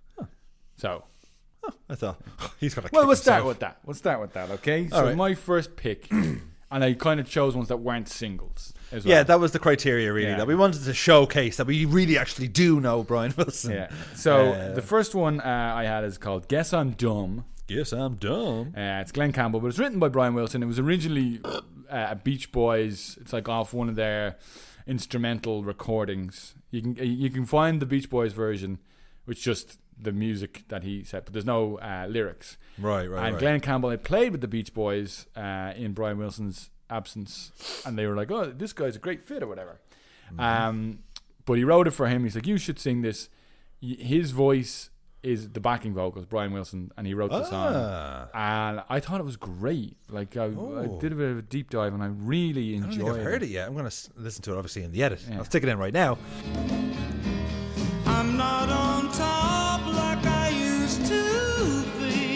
So, I thought, he's got to well, we'll start with that. We'll start with that, okay? So, right. my first pick, and I kind of chose ones that weren't singles as well. Yeah, that was the criteria, really, Yeah. that we wanted to showcase that we really actually do know Brian Wilson. Yeah. So, Uh, the first one uh, I had is called Guess I'm Dumb. Yes, I'm dumb. Uh, it's Glenn Campbell, but it's written by Brian Wilson. It was originally uh, a Beach Boys. It's like off one of their instrumental recordings. You can you can find the Beach Boys version, which is just the music that he said, but there's no uh, lyrics. Right, right, And right. Glenn Campbell had played with the Beach Boys uh, in Brian Wilson's absence, and they were like, "Oh, this guy's a great fit," or whatever. Mm-hmm. Um, but he wrote it for him. He's like, "You should sing this." Y- His voice is the backing vocals, Brian Wilson, and he wrote the song. Ah. And I thought it was great. Like I, I Oh. did a bit of a deep dive, and I really I don't enjoyed think I've it. heard it yet. I'm going to listen to it, obviously, in the edit. Yeah. I'll stick it in right now. I'm not on top like I used to be.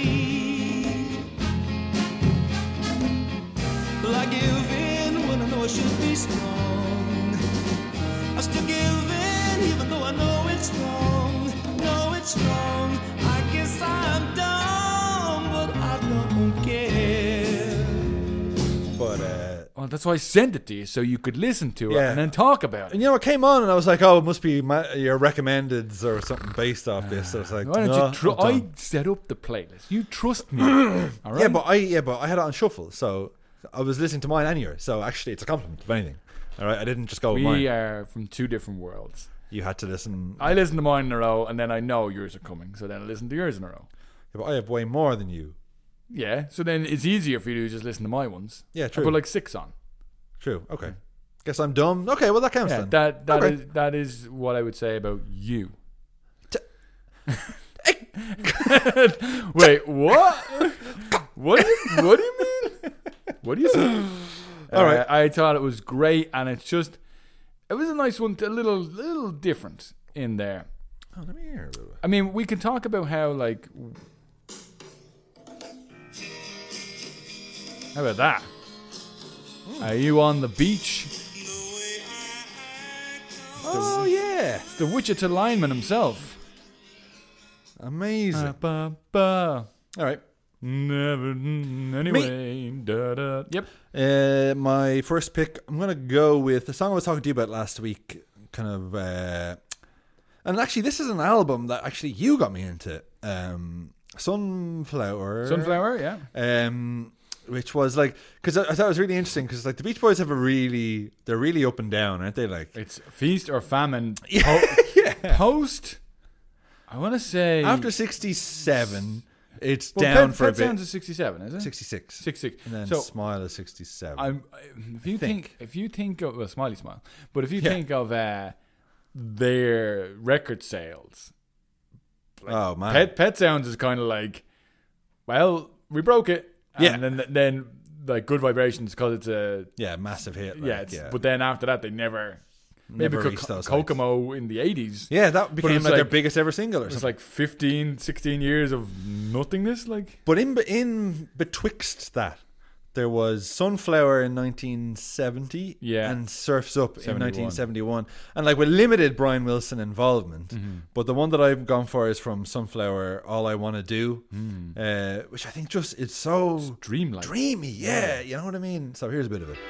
Will I give in when I know I should be strong? I still give in even though I know it's wrong. Know it's wrong. I guess I'm dumb, but I don't care. But uh, Well, that's why I sent it to you, so you could listen to it Yeah. and then talk about and it. you know, it came on, and I was like, "Oh, it must be my, your recommendeds or something based off this." So it's like, Why don't no, you tr- I'm I done. set up the playlist. You trust me. All right? Yeah, but I yeah, but I had it on shuffle, so I was listening to mine and yours. So actually, it's a compliment, if anything. All right, I didn't just go with mine. we are from two different worlds. You had to listen. I listen to mine in a row, and then I know yours are coming, so then I listen to yours in a row. Yeah, but I have way more than you. Yeah, so then it's easier for you to just listen to my ones. Yeah, I true. put like six on. True. Okay. Guess I'm dumb. Okay, well that counts Yeah, then. that that Okay. is that is what I would say about you. Wait, what? What do you what do you mean? What do you say? All right. Uh, I thought it was great, and it's just it was a nice one, to, a little little different in there. Oh, let me hear a little bit. I mean, we can talk about how like. How about that? Are you on the beach? Oh yeah, It's the Wichita lineman himself. amazing. Ba, ba. All right. Never. Anyway. Da, da. Yep. Uh, my first pick, I'm gonna go with the song I was talking to you about last week. Kind of, uh, and actually, this is an album that actually you got me into. Um, Sunflower. Sunflower. Yeah. Um, which was like, because I, I thought it was really interesting because like the Beach Boys have a really, they're really up and down, aren't they? Like, It's feast or famine. Yeah. Po- yeah. Post. I want to say After sixty-seven, it's well, down Pet, for Pet a bit. Sounds is sixty-seven, is it? sixty-six. sixty-six. And then So Smile is sixty-seven. I'm. If you think. think. if you think of well, Smiley Smile, but if you Yeah. think of uh, their record sales, oh man. Pet Pet Sounds is kind of like, well, we broke it. Yeah. And then then like Good Vibrations because it's a yeah, massive hit. Like, yeah, it's, yeah. but then after that they never Never maybe reached Co- those heights. Kokomo in the eighties. Yeah, that became it's like, their like- biggest ever single or It's something. like fifteen, sixteen years of nothingness. Like But in in betwixt that, there was Sunflower in nineteen seventy Yeah. and Surf's Up in seventy-one. nineteen seventy-one. And like with limited Brian Wilson involvement. Mm-hmm. But the one that I've gone for is from Sunflower, All I Want to Do, Mm. uh, which I think just it's so dreamlike. dreamy. Yeah, you know what I mean? So here's a bit of it.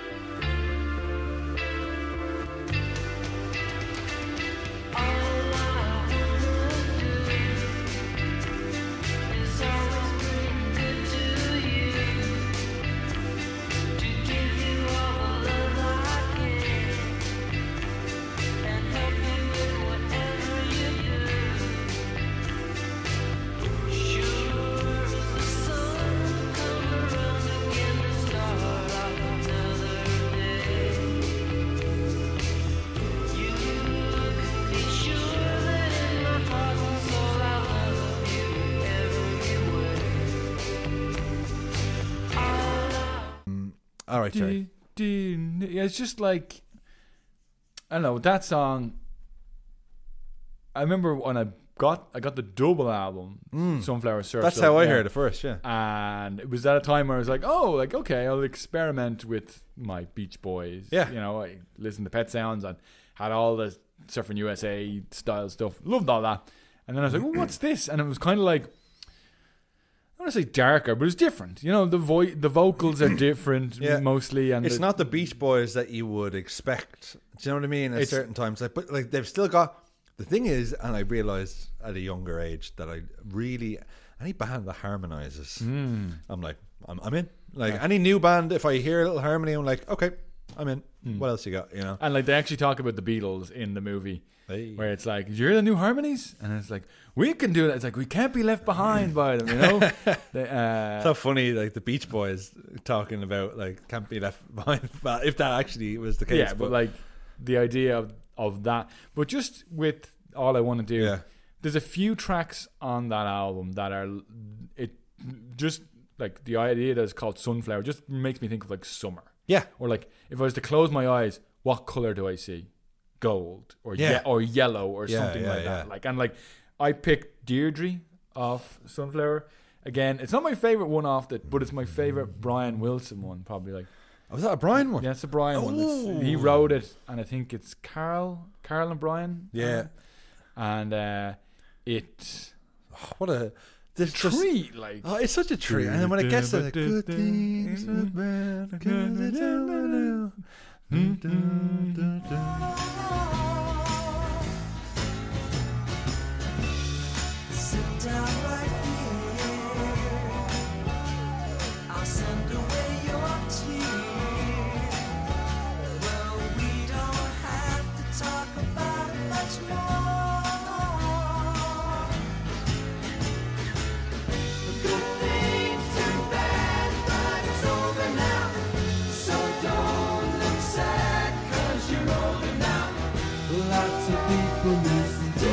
All right, Jerry. Do, do, yeah, it's just like I don't know that song. I remember when I got I got the double album, Sunflower Surf. Mm. That's Up, how I yeah. heard it first, yeah. And it was at a time where I was like, oh, like okay, I'll experiment with my Beach Boys. Yeah. you know, I listened to Pet Sounds and had all the Surfing U S A style stuff. Loved all that. And then I was like, well, what's this? And it was kind of like, I don't want to say darker, but it's different. You know, the vo- the vocals are different Yeah. mostly, and It's the- not the Beach Boys that you would expect. Do you know what I mean? At It's- certain times, like, but like they've still got. The thing is, and I realized at a younger age that I really any band that harmonizes, Hmm. I'm like, I'm, I'm in. Like any new band, if I hear a little harmony, I'm like, okay, I'm in. Hmm. What else you got? You know? And like they actually talk about the Beatles in the movie, Hey. where it's like, "Did you hear the new harmonies?" And it's like, "We can do that." It's like we can't be left behind by them, you know. they, uh, So funny, like the Beach Boys talking about like can't be left behind. But if that actually was the case, yeah, but like the idea of of that, but just with All I Want to Do, Yeah. there's a few tracks on that album that are it just like the idea that is called Sunflower just makes me think of like summer. yeah, Or like if I was to close my eyes, what color do I see? Gold or Yeah. ye- or yellow or Yeah, something yeah, like that. yeah. Like and like I picked Deirdre off Sunflower. Again, it's not my favorite one off that, but it's my favorite Brian Wilson one. Probably like Was that a Brian one? Yeah, it's a Brian one. It's, he Oh. wrote it, and I think it's Carl, Carl and Brian. Yeah. uh, and uh, it What a this just- tree like. Oh, it's such a tree. And then when it gets to the good things are bad, because it's all Sit down right here. I'll send away your tears. Well, we don't have to talk about it much more. The good things turn bad, but it's over now. So don't look sad, 'cause you're older now. Lots of people listen to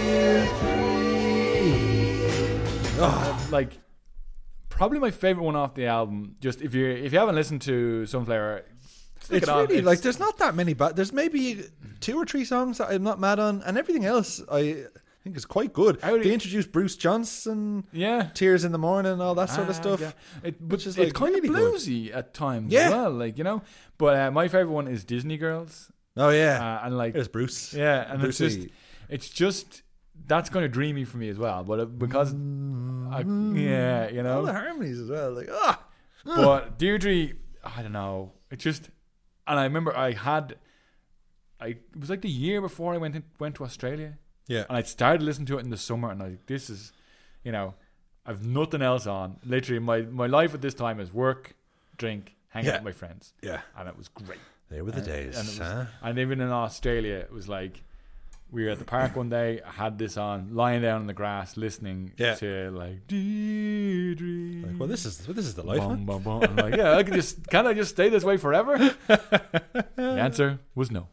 like probably my favorite one off the album. Just if you if you haven't listened to Sunflower, stick It's it on. really like there's not that many, but there's maybe two or three songs that I'm not mad on, and everything else I think is quite good. How do They you- introduced Bruce Johnson, yeah. Tears in the Morning, all that sort of Ah, stuff. yeah. It, but which is, it's like, kind really of good. bluesy at times Yeah. as well, like you know. But uh, my favorite one is Disney Girls, Oh yeah, uh, and like there's Bruce. yeah, and it's Brucey. just it's just that's kind of dreamy for me as well. But uh, because I, yeah, you all the know. harmonies as well. Like ah, But Deirdre, I don't know. It just, and I remember I had, I it was like the year before I went in, went to Australia. yeah. And I started listening to it in the summer, and I was like, this is, you know, I've nothing else on. Literally, my, my life at this time is work, drink, hang Yeah. out with my friends. Yeah, And it was great. there were the And- days. And, it was, huh? and even in Australia, it was like, we were at the park one day, I had this on, lying down in the grass, listening Yeah. to like, Deirdre. Like, well, this is this is the life. Bum, Huh? bum, bum. I'm like, yeah, I could just, can I just stay this way forever? The answer was no.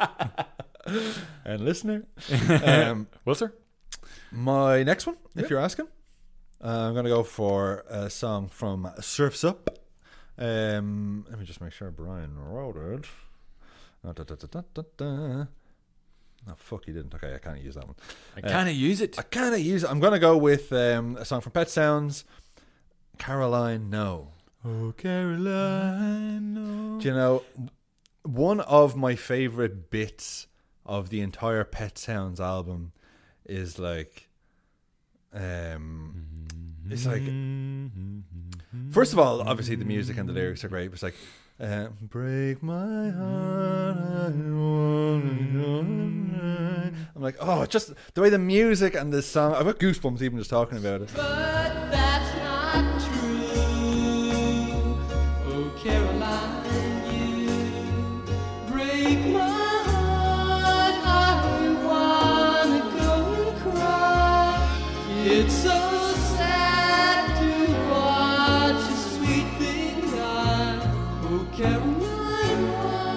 And listener, um, Well, sir? my next one, if Yeah. you're asking, uh, I'm gonna go for a song from Surfs Up. Um, let me just make sure Brian wrote it. Oh, da, da, da, da, da, da. Oh, fuck, he didn't. Okay, I can't use that one. I kind of use it. I kind of use it. I'm gonna go with um, a song from Pet Sounds, Caroline No. Oh, Caroline, no. Do you know, one of my favorite bits of the entire Pet Sounds album is like, um, it's like, first of all, obviously the music and the lyrics are great. It's like, uh, break my heart, I wanna go tonight. I'm like, oh, just the way the music and the song, I've got goosebumps even just talking about it. But that's not true. Oh, Caroline, you break my heart. I wanna go and cry. It's so sad to watch a sweet thing die. Oh, Caroline,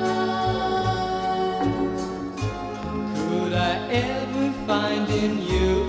why could I ever find in you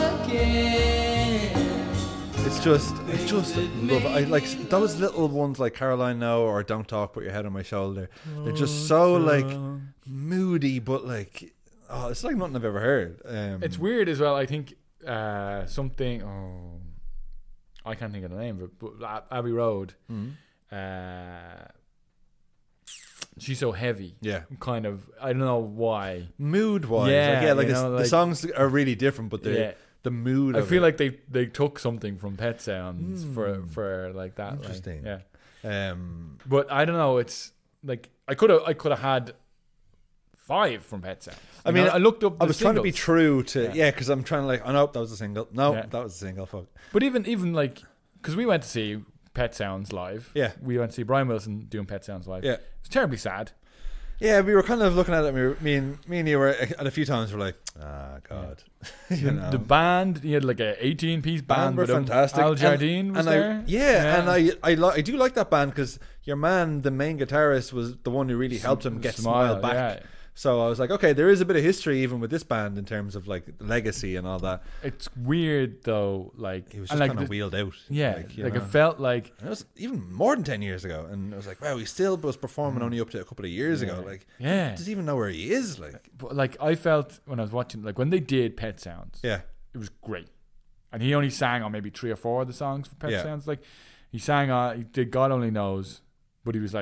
again? It's just, I just love it. I like those little ones like Caroline No or Don't Talk, Put Your Head on My Shoulder. They're just so like moody, but like, oh, it's like nothing I've ever heard. Um, It's weird as well. I think uh, something. Oh, I can't think of the name of it. But A- Abbey Road. Mhm. Uh, she's so heavy. Yeah, Kind of. I don't know why. mood wise, Yeah, like, yeah, like, you it's, know, the like- songs are really different, but the Yeah. the mood. I of feel it. like they they took something from Pet Sounds for Mm. for like that. like, Interesting. yeah. um, But I don't know. It's like I could have I could have had five from Pet Sounds. I You mean, know, I looked up. I the was trying to be singles. true to Yeah. yeah, because I'm trying to like, oh no, that was a single. No, Yeah. that was a single. Fuck. But even even like because we went to see Pet Sounds live. Yeah. we went to see Brian Wilson doing Pet Sounds live. Yeah. It's terribly sad. Yeah, we were kind of looking at it. And we were, me and me and you were at a few times. We're like, ah, God, you The, know. the band, he had like a eighteen piece band, band were with him. fantastic. Al And- Jardine was and I- there. yeah, and I I, li- I do like that band because your man, the main guitarist, was the one who really helped him get Smile, back. Yeah. So I was like, okay, there is a bit of history even with this band in terms of like legacy and all that. It's weird though. Like He was and, just like kind of the- wheeled out. Yeah, like, like, you it know. felt like And it was even more than ten years ago, and I was like, wow, he still was performing only up to a couple of years ago. Like, yeah. doesn't even know where he is. Like, But like I felt when I was watching, like when they did Pet Sounds, yeah, it was great. And he only sang on maybe three or four of the songs for Pet Yeah. Sounds. Like he sang on, he did God Only Knows, but he was like,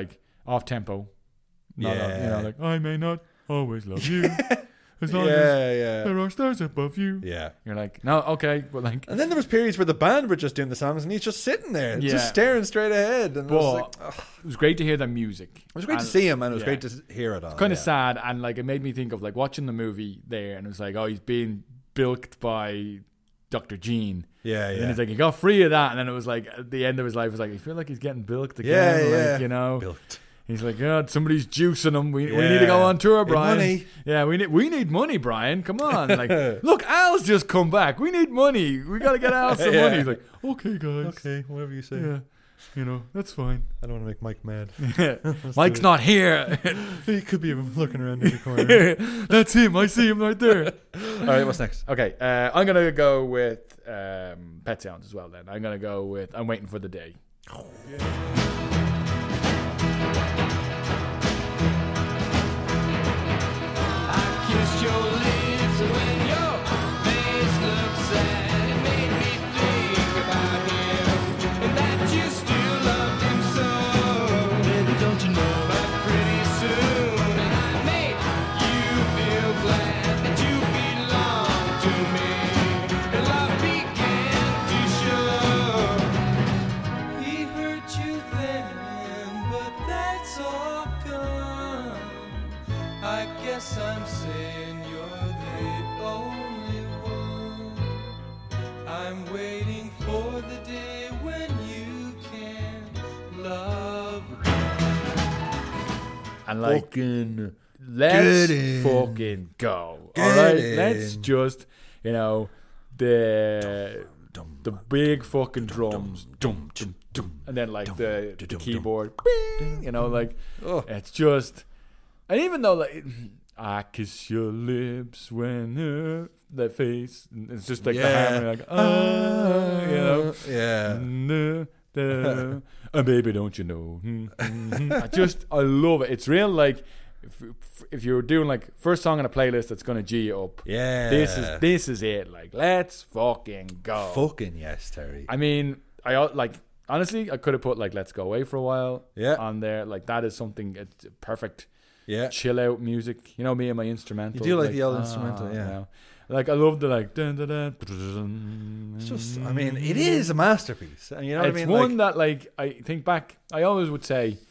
off tempo. Not Yeah. a- you know, like I may not always love you, as long yeah, as yeah, there are stars above you. yeah. You're like, no, okay, but like, And then there was periods where the band were just doing the songs, and he's just sitting there, Yeah. just staring straight ahead. And it was, like, but ugh. it was great to hear their music. It was great And- to see him, and it was yeah. great to s- hear it all. Kind of yeah. sad, and like it made me think of like watching the movie there, and it was like, oh, he's being bilked by Doctor Gene. Yeah, And yeah. then he's like, he got free of that, and then it was like at the end of his life, it was like, I feel like he's getting bilked yeah, again. yeah. Like, you know, Built. he's like, yeah, somebody's juicing him. We, we Yeah. need to go on tour, Need Brian. money. Yeah, we need we need money, Brian. Come on, like, look, Al's just come back. We need money. We got to get Al some Yeah. money. He's like, okay, guys. Okay, whatever you say. Yeah, you know, that's fine. I don't want to make Mike mad. Mike's not here. He could be looking around every corner. That's him. I see him right there. All right, what's next? Okay, uh, I'm gonna go with um, Pet Sounds as well. Then I'm gonna go with I'm Waiting for the Day. Kissed your lips when your face looked sad. It made me think about him and that you still loved him so. Baby, don't you know? But pretty soon I made you feel glad that you belong to me, and love began to show. He hurt you then, but that's all gone. I guess I'm saying you're the only one. I'm waiting for the day when you can love And like, Fucking let's get in. fucking go. Get All right, in. let's just, you know, the the big fucking drums, dum dum dum, and then like the, the keyboard, bing, you know, like Oh. it's just. And even though like I kiss your lips when uh, the face, it's just like the Yeah. harmony, like ah, you know, Yeah. and uh, uh, baby, don't you know? Mm, mm, mm. I just I love it. It's real like if, if you're doing like first song on a playlist that's gonna G you up. Yeah. This is this is it. Like let's fucking go. Fucking yes, Terry. I mean, I uh, like honestly, I could have put like "Let's Go Away" for a while. Yeah. on there. Like that is something it's perfect. Yeah. Chill out music. You know me and my instrumental. You do like the old ah, instrumental, yeah. you know. Like I love the like. Dun, dun, dun, dun, It's just, I mean, it is a masterpiece. And you know what it's I mean? one Like, that like I think back. I always would say,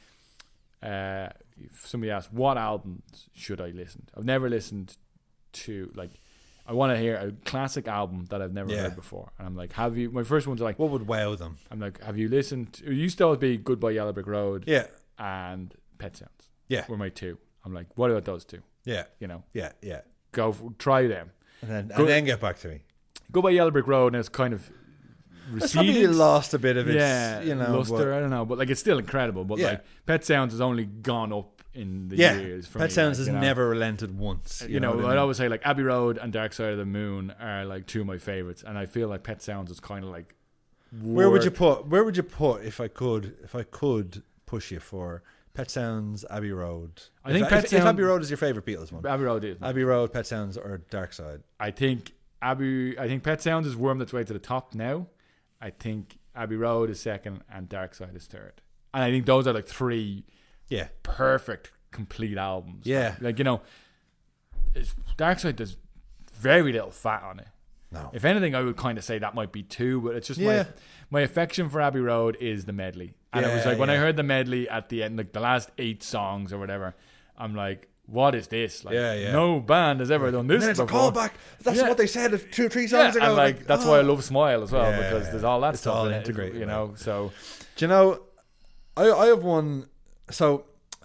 uh, if somebody asks what albums should I listen to, I've never listened to like. I want to hear a classic album that I've never Yeah. heard before, and I'm like, have you? My first one's like, what would wow them? I'm like, have you listened? To, it used to always be Goodbye Yellow Brick Road Yeah. and Pet Sounds. Yeah. were my two. I'm like, what about those two? Yeah. You know, Yeah. Yeah. go for, try them. And then, Good- and then get back to me. Goodbye Yellow Brick Road, and it's kind of It's probably receded. lost a bit of its, yeah, you know. luster. but- I don't know, but like it's still incredible. But Yeah. like Pet Sounds has only gone up in the yeah. years. For Pet me, Sounds like, has you know. never relented once. You, know, what I I'd mean? always say like Abbey Road and Dark Side of the Moon are like two of my favorites, and I feel like Pet Sounds is kind of like. Where would you work- put? Where would you put if I could? If I could push you for Pet Sounds, Abbey Road. I think if, Pet if, if Sound- Abbey Road is your favorite Beatles one. Abbey Road is. Abbey Road, Pet Sounds, or Dark Side. I think Abbey. I think Pet Sounds has wormed its way to the top now. I think Abbey Road is second, and Dark Side is third. And I think those are like three Yeah, perfect, complete albums. Yeah. like, like you know, it's, Dark Side there's very little fat on it. no. If anything, I would kind of say that might be two, but it's just Yeah. my my affection for Abbey Road is the medley, and it was Yeah, like when I yeah. heard the medley at the end, like the last eight songs or whatever, I'm like, what is this? Like, Yeah, yeah. no band has ever done And this then it's a before. callback. That's Yeah. what they said two or three Yeah, songs ago. and like that's why I oh. love Smile as well, Yeah, because there's all that it's stuff all in it, integrated, you know. So Do you know? I I have one. So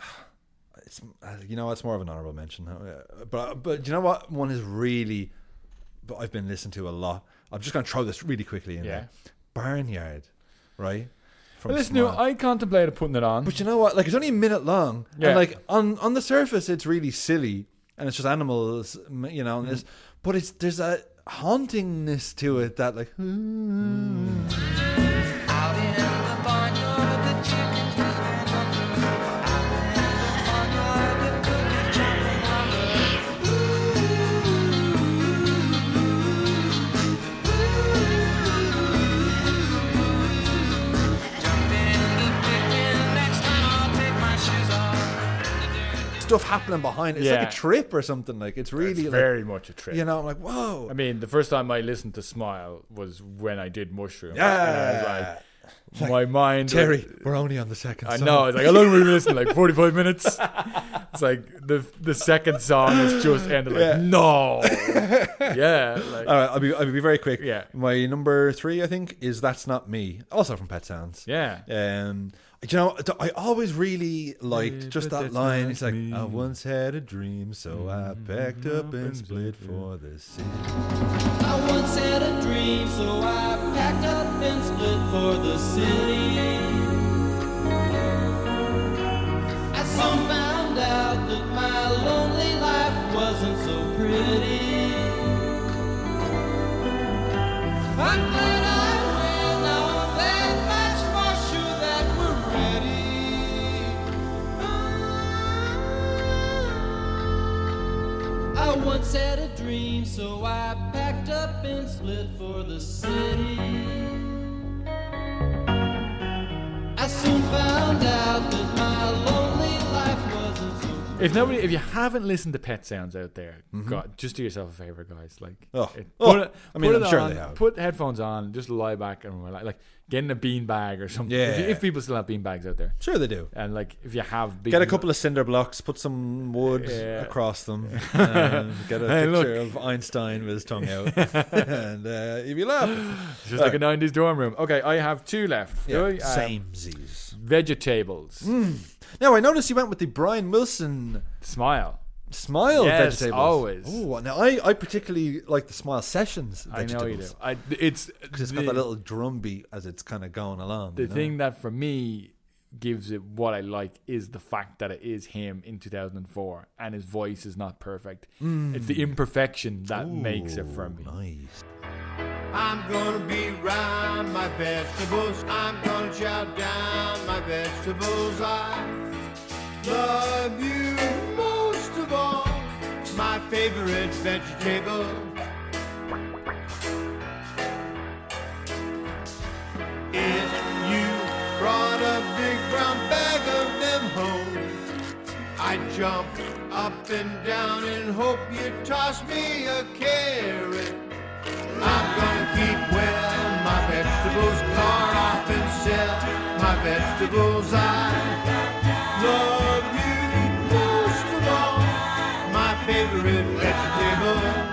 it's uh, you know it's more of an honorable mention, uh, but but do you know what one is really? But I've been listening to a lot. I'm just going to throw this really quickly in Yeah. there. Barnyard, right? From Well, listen, to, Smile. I contemplated putting it on. But you know what? Like it's only a minute long, Yeah. and like on on the surface, it's really silly, and it's just animals, m- you know. And this, but it's there's a hauntingness to it that like. Out in the barnyard, the chickens ran up. Out in the barnyard, the cookies jumping on the. Jumping in the picnic, next time I'll take my shoes off. stuff happening behind it. It's Yeah. like a trip or something. Like it's really It's like, very much a trip. you know, I'm like, whoa. I mean, the first time I listened to Smile was when I did Mushroom. Yeah. And I was like, my mind. Terry, we're only on the second I song. know. It's like, how long were we listening? Like forty-five minutes? It's like the the second song is just ended. Like, Yeah. no. Yeah. Like, All right, I'll be I'll be very quick. Yeah. My number three, I think, is That's Not Me, also from Pet Sounds. yeah. Um, you know, th- I always really liked Yeah, just but that that's line. not It's like, me. I once had a dream, so I packed up and split for the city. I once had a dream, so I packed up and split for the city. I soon found out that my lonely life wasn't so pretty. I'm glad I went, now I'm that much more sure that we're ready. I once had a dream, so I packed up and split for the city. I soon found out that my lonely life wasn't so pretty. If nobody, if you haven't listened to Pet Sounds out there, God, just do yourself a favor, guys. Like, Mm-hmm. Oh. it- Oh, put it, I mean, put I'm it sure on, they have. Put headphones on, just lie back and relax. Like, get in a bean bag or something. If, you- Yeah. if people still have bean bags out there, Sure they do. and like, if you have, big Get a couple of cinder blocks, put some wood Yeah. across them, and get a Hey, picture of Einstein with his tongue out, and uh, if you laugh, It's just like a nineties dorm room. Okay, I have two left. yeah, Do I? Um, samesies. Vegetables. Now I noticed you went with the Brian Wilson Smile. Smile Yes, vegetables. always. Oh, now I, I particularly like the Smile Sessions I know you do. vegetables. I, it's Because it's got the- that little drum beat as it's kind of going along. The you know? thing that for me gives it what I like is the fact that it is him in two thousand four and his voice is not perfect. It's the imperfection that makes it for me. Nice. I'm gonna be round my vegetables. I'm gonna chow down my vegetables. I love you most of all. My favorite vegetable. If you brought a big brown bag of them home, I'd jump up and down and hope you'd toss me a carrot. I'm gonna keep well my vegetables, cart off and sell my vegetables. I love you most of all, my favorite vegetable.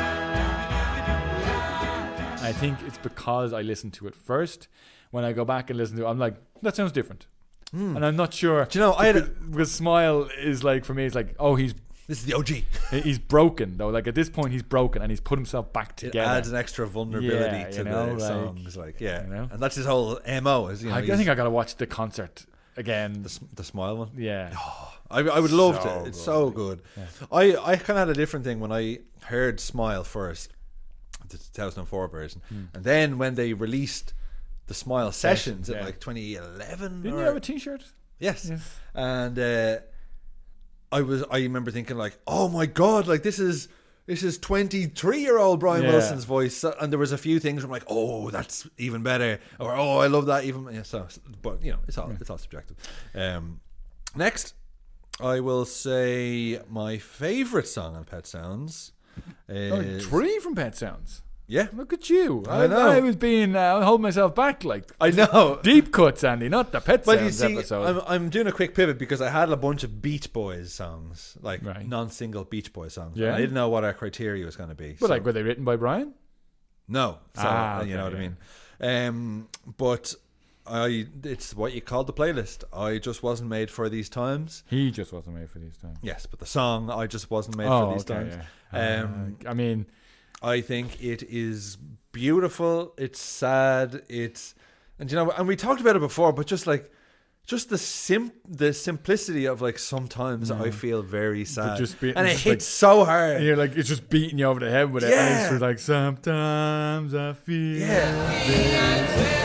I think it's because I listened to it first. When I go back and listen to it, I'm like, that sounds different. And I'm not sure. Do you know, I had a, Because Smile is like, for me, it's like, oh, he's this is the O G. he's broken, though. Like, at this point, he's broken and he's put himself back It together. adds an extra vulnerability Yeah, to you know, the like, songs, like yeah, you know. and that's his whole M O. Is you know, I, I he's- think I got to watch the concert again. the, s- the Smile one. Yeah. I, I would love So to. It's good. so good. I, I kind of had a different thing when I heard Smile first, the two thousand four version, Hmm. and then when they released the Smile Sessions in yeah. like twenty eleven. Didn't or, you have a T-shirt? yes. Yes. And uh, I was I remember thinking like, oh my god, like this is this is twenty-three year old Brian Yeah. Wilson's voice. So- and there was a few things where I'm like, oh, that's even better, or oh, I love that even. Yeah, so, but you know, it's all it's all subjective. Um, next, I will say my favorite song on Pet Sounds. Oh, Is, three from Pet Sounds. yeah, Look at you. I I, know. I was being, uh, I hold myself back like I know. deep cuts, Andy, not the Pet But you Sounds see, episode. I'm, I'm doing a quick pivot because I had a bunch of Beach Boys songs, like Right. non-single Beach Boys songs. Yeah. I didn't know what our criteria was going to be. but so- like, were they written by Brian? no, so, Ah, uh, you know okay, what I mean. Um, but I, it's what you call the playlist. I just wasn't made for these times. He just wasn't made for these times. Yes, but the song I just wasn't made Oh, for these okay, times. yeah. Um, Uh, I mean, I think it is beautiful. It's sad. It's and you know, and we talked about it before, but just like just the sim the simplicity of like sometimes I feel very sad, just be- and it just hits so hard. and you're like, it's just beating you over the head with it. And Yeah. it's just like, sometimes I feel. Yeah.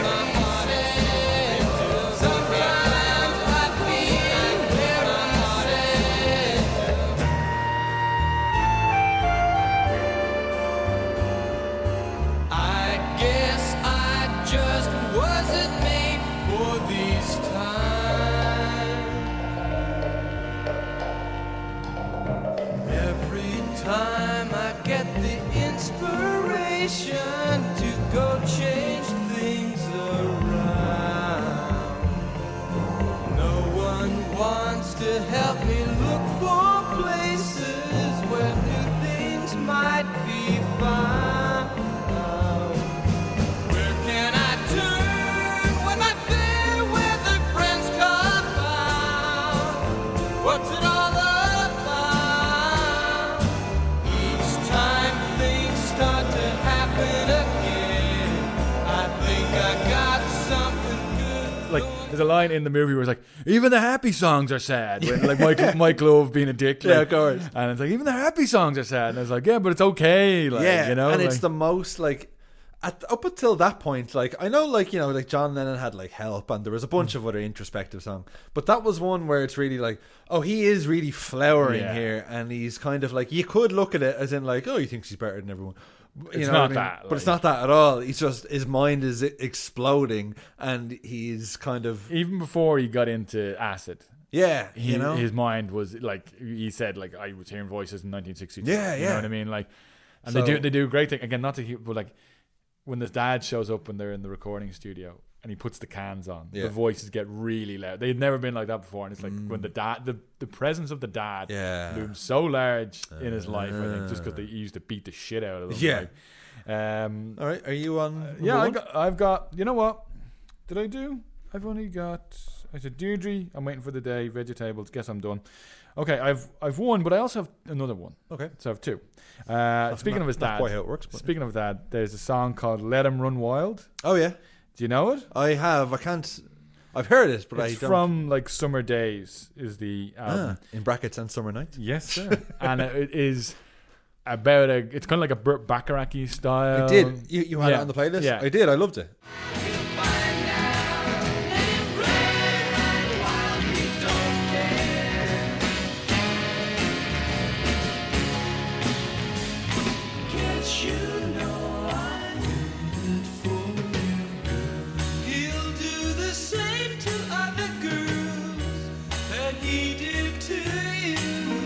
I guess I just wasn't made for these times. me look for places where new things might be found. Where can I turn when my fair weather friends come round? What's it all about? Each time things start to happen again, I think I got something good. Like, there's a line in the movie where it's like, even the happy songs are sad. When, like Michael, Mike Love being a dick. Like, Yeah, of course. And it's like, even the happy songs are sad. And I was like, yeah, but it's okay. Like, yeah, you know, and like, it's the most like at, up until that point. Like I know, like you know, like John Lennon had like Help, and there was a bunch of other introspective songs, but that was one where it's really like, oh, he is really flowering Yeah. here, and he's kind of like, you could look at it as in like, oh, he thinks he's better than everyone. You It's know not what I mean? that, but it's like- not that at all. He's just his mind is exploding, and he's kind of even before he got into acid, yeah, he, you know, his mind was like, he said, like, I was hearing voices in nineteen sixty-two. Yeah, You yeah. know what I mean? Like, and So- they do they do a great thing. Again, not to hear, but like, when his dad shows up when they're in the recording studio and he puts the cans on, Yeah. the voices get really loud. They'd never been like that before. And it's like when the dad, the, the presence of the dad Yeah. looms so large in his life, I think, just because he used to beat the shit out of them. Yeah. Like, um, all right. Are you on? number yeah, I one? got, I've got, you know what? Did I do? I've only got, I said Deirdre, I'm waiting for the day, vegetables, guess I'm done. Okay, I've I've one, but I also have another one. Okay. So I have two. Uh, speaking not- of his not dad, quite how it works, but- speaking of dad, there's a song called Let Him Run Wild. Oh yeah, Do you know it? I have. I can't. I've heard it, but It's I don't. from like Summer Days is the album. Ah, in brackets and summer night. Yes, sir. And it is about a, it's kind of like a Burt Bacharach-y style. I did. You, you had yeah. it on the playlist? Yeah. I did. I loved it. He'll do the same to other girls that he did to you.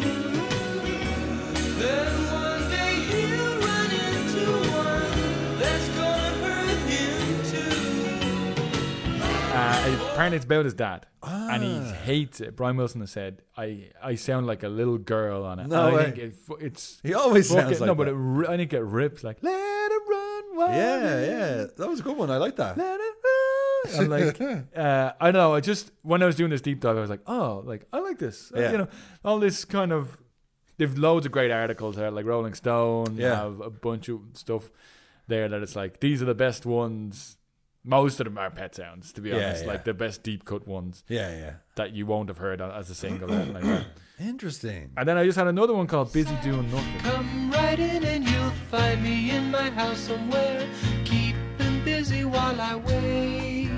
Then one day he'll run into one that's gonna hurt him too. Uh, apparently it's about his dad. And he hates it. Brian Wilson has said, I, I sound like a little girl on it. No and I way. think it, fu- it's... He always fuck sounds it, like No, but that. it, ri- I think it rips like, let it run wild. Yeah, yeah. That was a good one. I like that. Let it run. I'm like, uh, I don't know. I just, when I was doing this deep dive, I was like, oh, like, I like this. Uh, Yeah. you know, all this kind of, they've loads of great articles there, like Rolling Stone, Yeah. have a bunch of stuff there that it's like, these are the best ones. Most of them are Pet Sounds, to be Yeah, honest. yeah. Like the best deep cut ones Yeah, yeah. that you won't have heard as a single. or anything like that. Interesting. And then I just had another one called Busy Doing Nothing. Come right in and you'll find me in my house somewhere, keeping busy while I wait.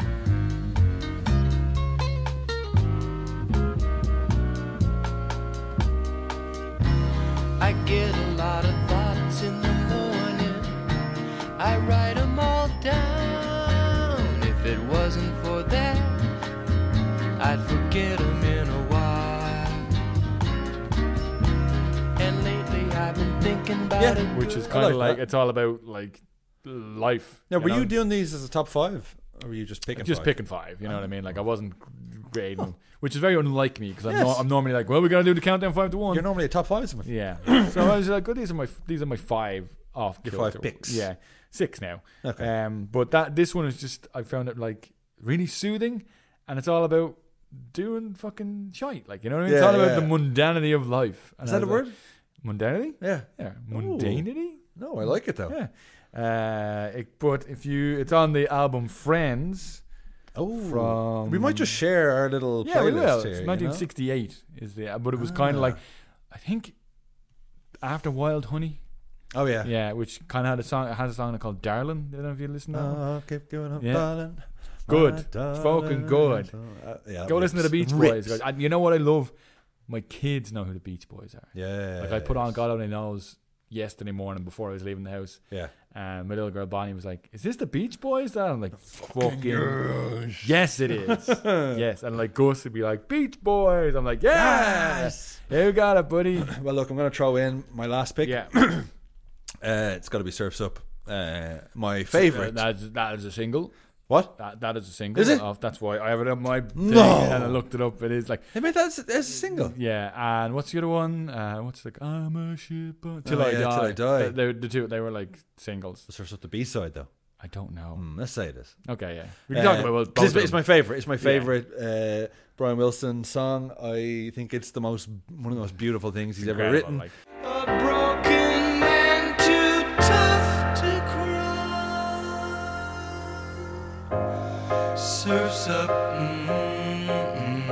I get a lot of thoughts in the morning. I write them all down. If it wasn't for that, I'd forget them in a while. And lately I've been thinking about Yeah. it. Which is I kind of like like, that. it's all about like life. Now, were know? you doing these as a top five? Or were you just picking just five? picking five? You know what I mean? Like I wasn't grading them, which is very unlike me because I'm, Yes. no, I'm normally like, well, we're gonna do the countdown five to one. You're normally a top five. Someone. Yeah. So I was like, oh, these are my these are my five off Your kilter. five picks. Yeah, six now. Okay. Um, but that this one is just I found it like really soothing, and it's all about doing fucking shite. Like you know what I mean? it's Yeah, all about yeah. the mundanity of life. And Is I that a was word? like, mundanity? Yeah. Yeah, mundanity. No, I like it though. Yeah. Uh, it, but if you, it's on the album Friends. Oh, From- we might just share our little Yeah, we playlist will. here. It's you nineteen know? sixty-eight is the, but it was kind of like, I think, after Wild Honey. Oh yeah. Yeah, which kind of had a song. It has a song called "Darling." I don't know if you listen to that. one. Oh, keep going up, Yeah. darling. Good. My It's darling. fucking good. Uh, yeah, Go listen to the rips. Beach Boys. Rips. guys. And you know what I love? My kids know who the Beach Boys are. Yeah. Like I put on God Only Knows yesterday morning before I was leaving the house. Yeah. And my little girl Bonnie was like, "Is this the Beach Boys?" Dad? I'm like, "Fucking yes, it is." Yes, and like Gus would be like, "Beach Boys." I'm like, "Yes, you got it, buddy." Well, look, I'm going to throw in my last pick. Yeah, Uh, it's got to be Surf's Up. Uh, my favorite. Uh, that is, that is a single. What? That, that is a single. Is it? Of, that's why I have it on my thing, No. and I looked it up. It is like, They made that as, as a single. yeah. And what's the other one? Uh, what's like, I'm a ship on- till, Oh, I yeah, die. Till I Die. The, the, the two, they were like singles. That's sort of the B side though. I don't know. Mm, let's say it is. Okay, yeah. We can talk Uh, about well, 'cause both it's, of it's them. my favorite. It's my favorite uh, Brian Wilson song. I think it's the most one of the most beautiful things he's ever Incredible, written. like- A broken man too tough to cry. Surfs up, mm-hmm,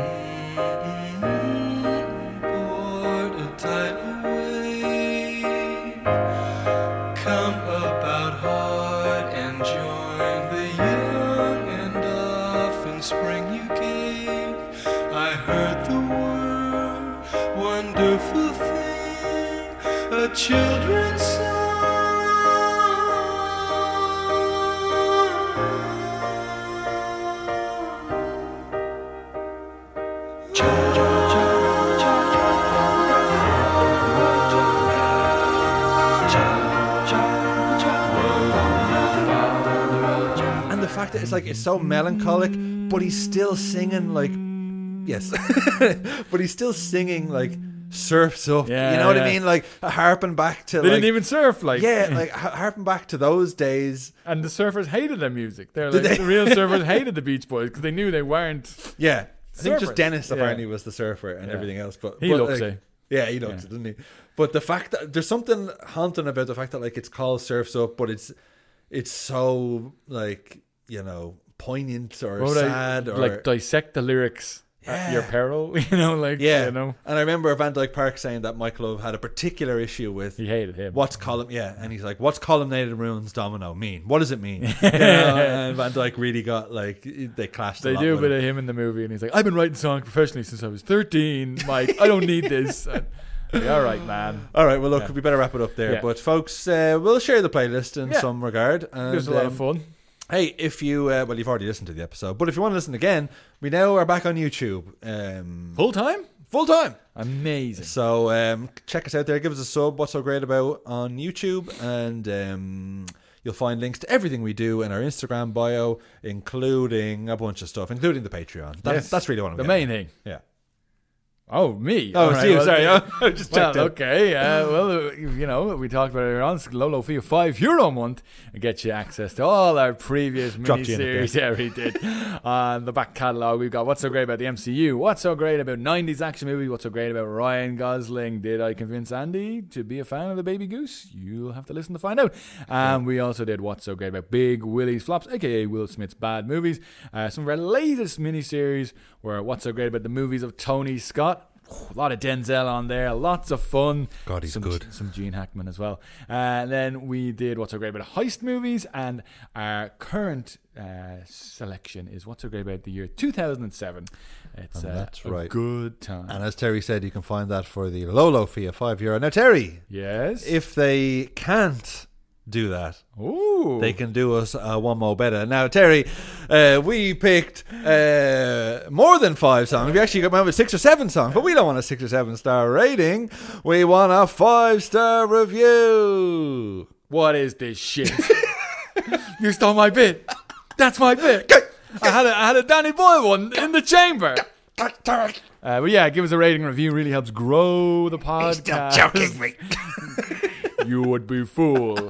board a tidal wave. Come about hard and join the young, and off in spring you gave. I heard the word, wonderful thing, a children's And the fact that it's like it's so melancholic, but he's still singing like yes, but he's still singing like surfs up. Yeah, you know what yeah. I mean? Like harping back to They like didn't even surf, like yeah, like ha- harping back to those days. and the surfers hated their music. They're Did like they? the real surfers hated the Beach Boys because they knew they weren't. Yeah, I think just Surfers. Dennis Yeah. apparently was the surfer and Yeah. everything else. But He but, loves like, it. Yeah, he loves Yeah. it, doesn't he? But the fact that there's something haunting about the fact that like it's called Surfs Up, but it's it's so like you know poignant or Why would I, sad or like dissect the lyrics at your Yeah. peril, you know, like yeah. you know, And I remember Van Dyke Park saying that Mike Love had a particular issue with he hated him. what's column. Yeah, and he's like, "What's columnated runes domino mean? What does it mean?" You know, and Van Dyke really got like they clashed. They a lot do a with bit him. of him in the movie, and he's like, "I've been writing songs professionally since I was thirteen, Mike. I don't need this." And, like, all right, man. All right, well, look, Yeah. we better wrap it up there. Yeah. But, folks, uh, we'll share the playlist in Yeah. some regard. It And, was a lot of um, fun. Hey, if you, uh, well, you've already listened to the episode, but if you want to listen again, we now are back on YouTube. Um, Full time, full time. amazing. So um, check us out there. Give us a sub. What's So Great About on YouTube. And um, you'll find links to everything we do in our Instagram bio, including a bunch of stuff, including the Patreon. That's, Yes. that's really what I'm The getting main thing. at. Yeah. Oh, me. Oh, All it's right, you. well, Sorry. uh, I just Well, checked out. okay. Uh, well, uh, you know, we talked about it earlier on. It's a low, low fee of five euro a month and get you access to all our previous Dropped you in it mini-series. Yeah, we did. On the back catalogue, we've got What's So Great About the M C U, What's So Great About nineties action movies, What's So Great About Ryan Gosling. Did I convince Andy to be a fan of the Baby Goose? You'll have to listen to find out. And we also did What's So Great About Big Willie's Flops, aka Will Smith's Bad Movies. Uh, some of our latest mini-series were What's So Great About the Movies of Tony Scott. A lot of Denzel on there, lots of fun. God, he's some, good. Some Gene Hackman as well. Uh, and then we did What's So Great About Heist Movies, and our current uh, selection is What's So Great About the year two thousand seven. It's And uh, that's a right. good time. And as Terry said, you can find that for the low, low fee of five euro. Now, Terry, yes. if they can't do that, Ooh. they can do us uh, one more better. Now, Terry, uh, we picked uh, more than five songs. We actually got went with six or seven songs, but we don't want a six or seven star rating. We want a five star review. What is this shit? You stole my bit. That's my bit. I had a, I had a Danny Boyle one in the chamber. Uh, but yeah, give us a rating and review. Really helps grow the podcast. Joking me. You would be fool.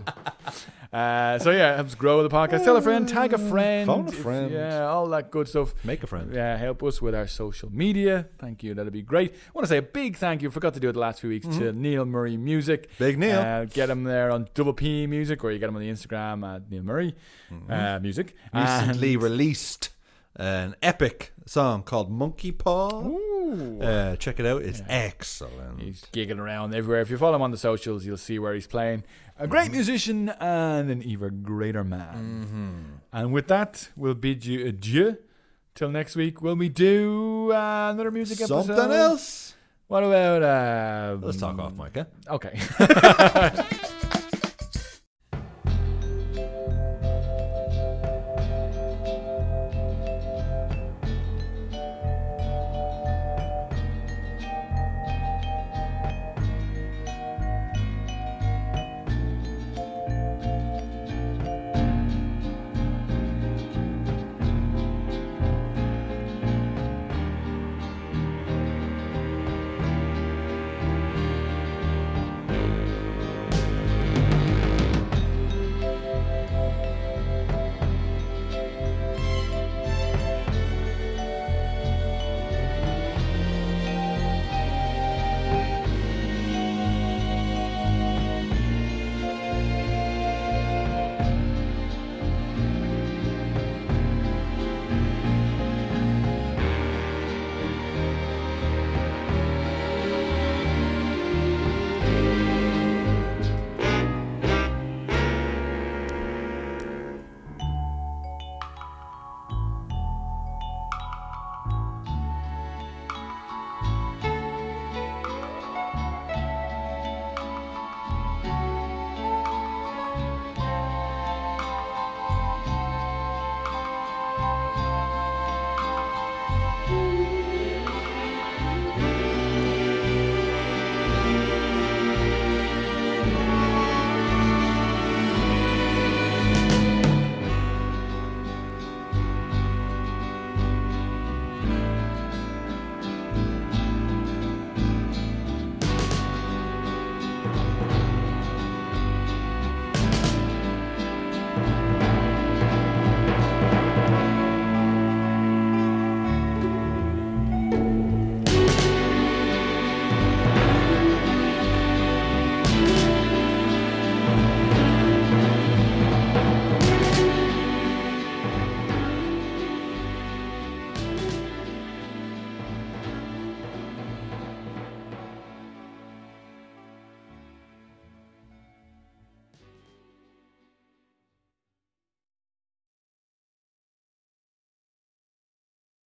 Uh, so yeah, it helps grow the podcast. Tell a friend, tag a friend, Phone a If- friend. yeah, all that good stuff. Make a friend. Yeah, help us with our social media. Thank you, that'd be great. I want to say a big thank you. Forgot to do it the last few weeks to Neil Murray Music. Big Neil. Uh, get him there on Double P Music, or you get him on the Instagram at Neil Murray uh, Music. Recently And- released an epic song called Monkey Paw. Ooh. Uh, check it out. It's excellent. He's gigging around everywhere. If you follow him on the socials, you'll see where he's playing. A great musician and an even greater man. And with that, we'll bid you adieu. Till next week, will we do uh, another music episode? Something else. What about... Uh, Let's talk off mic, eh? Okay.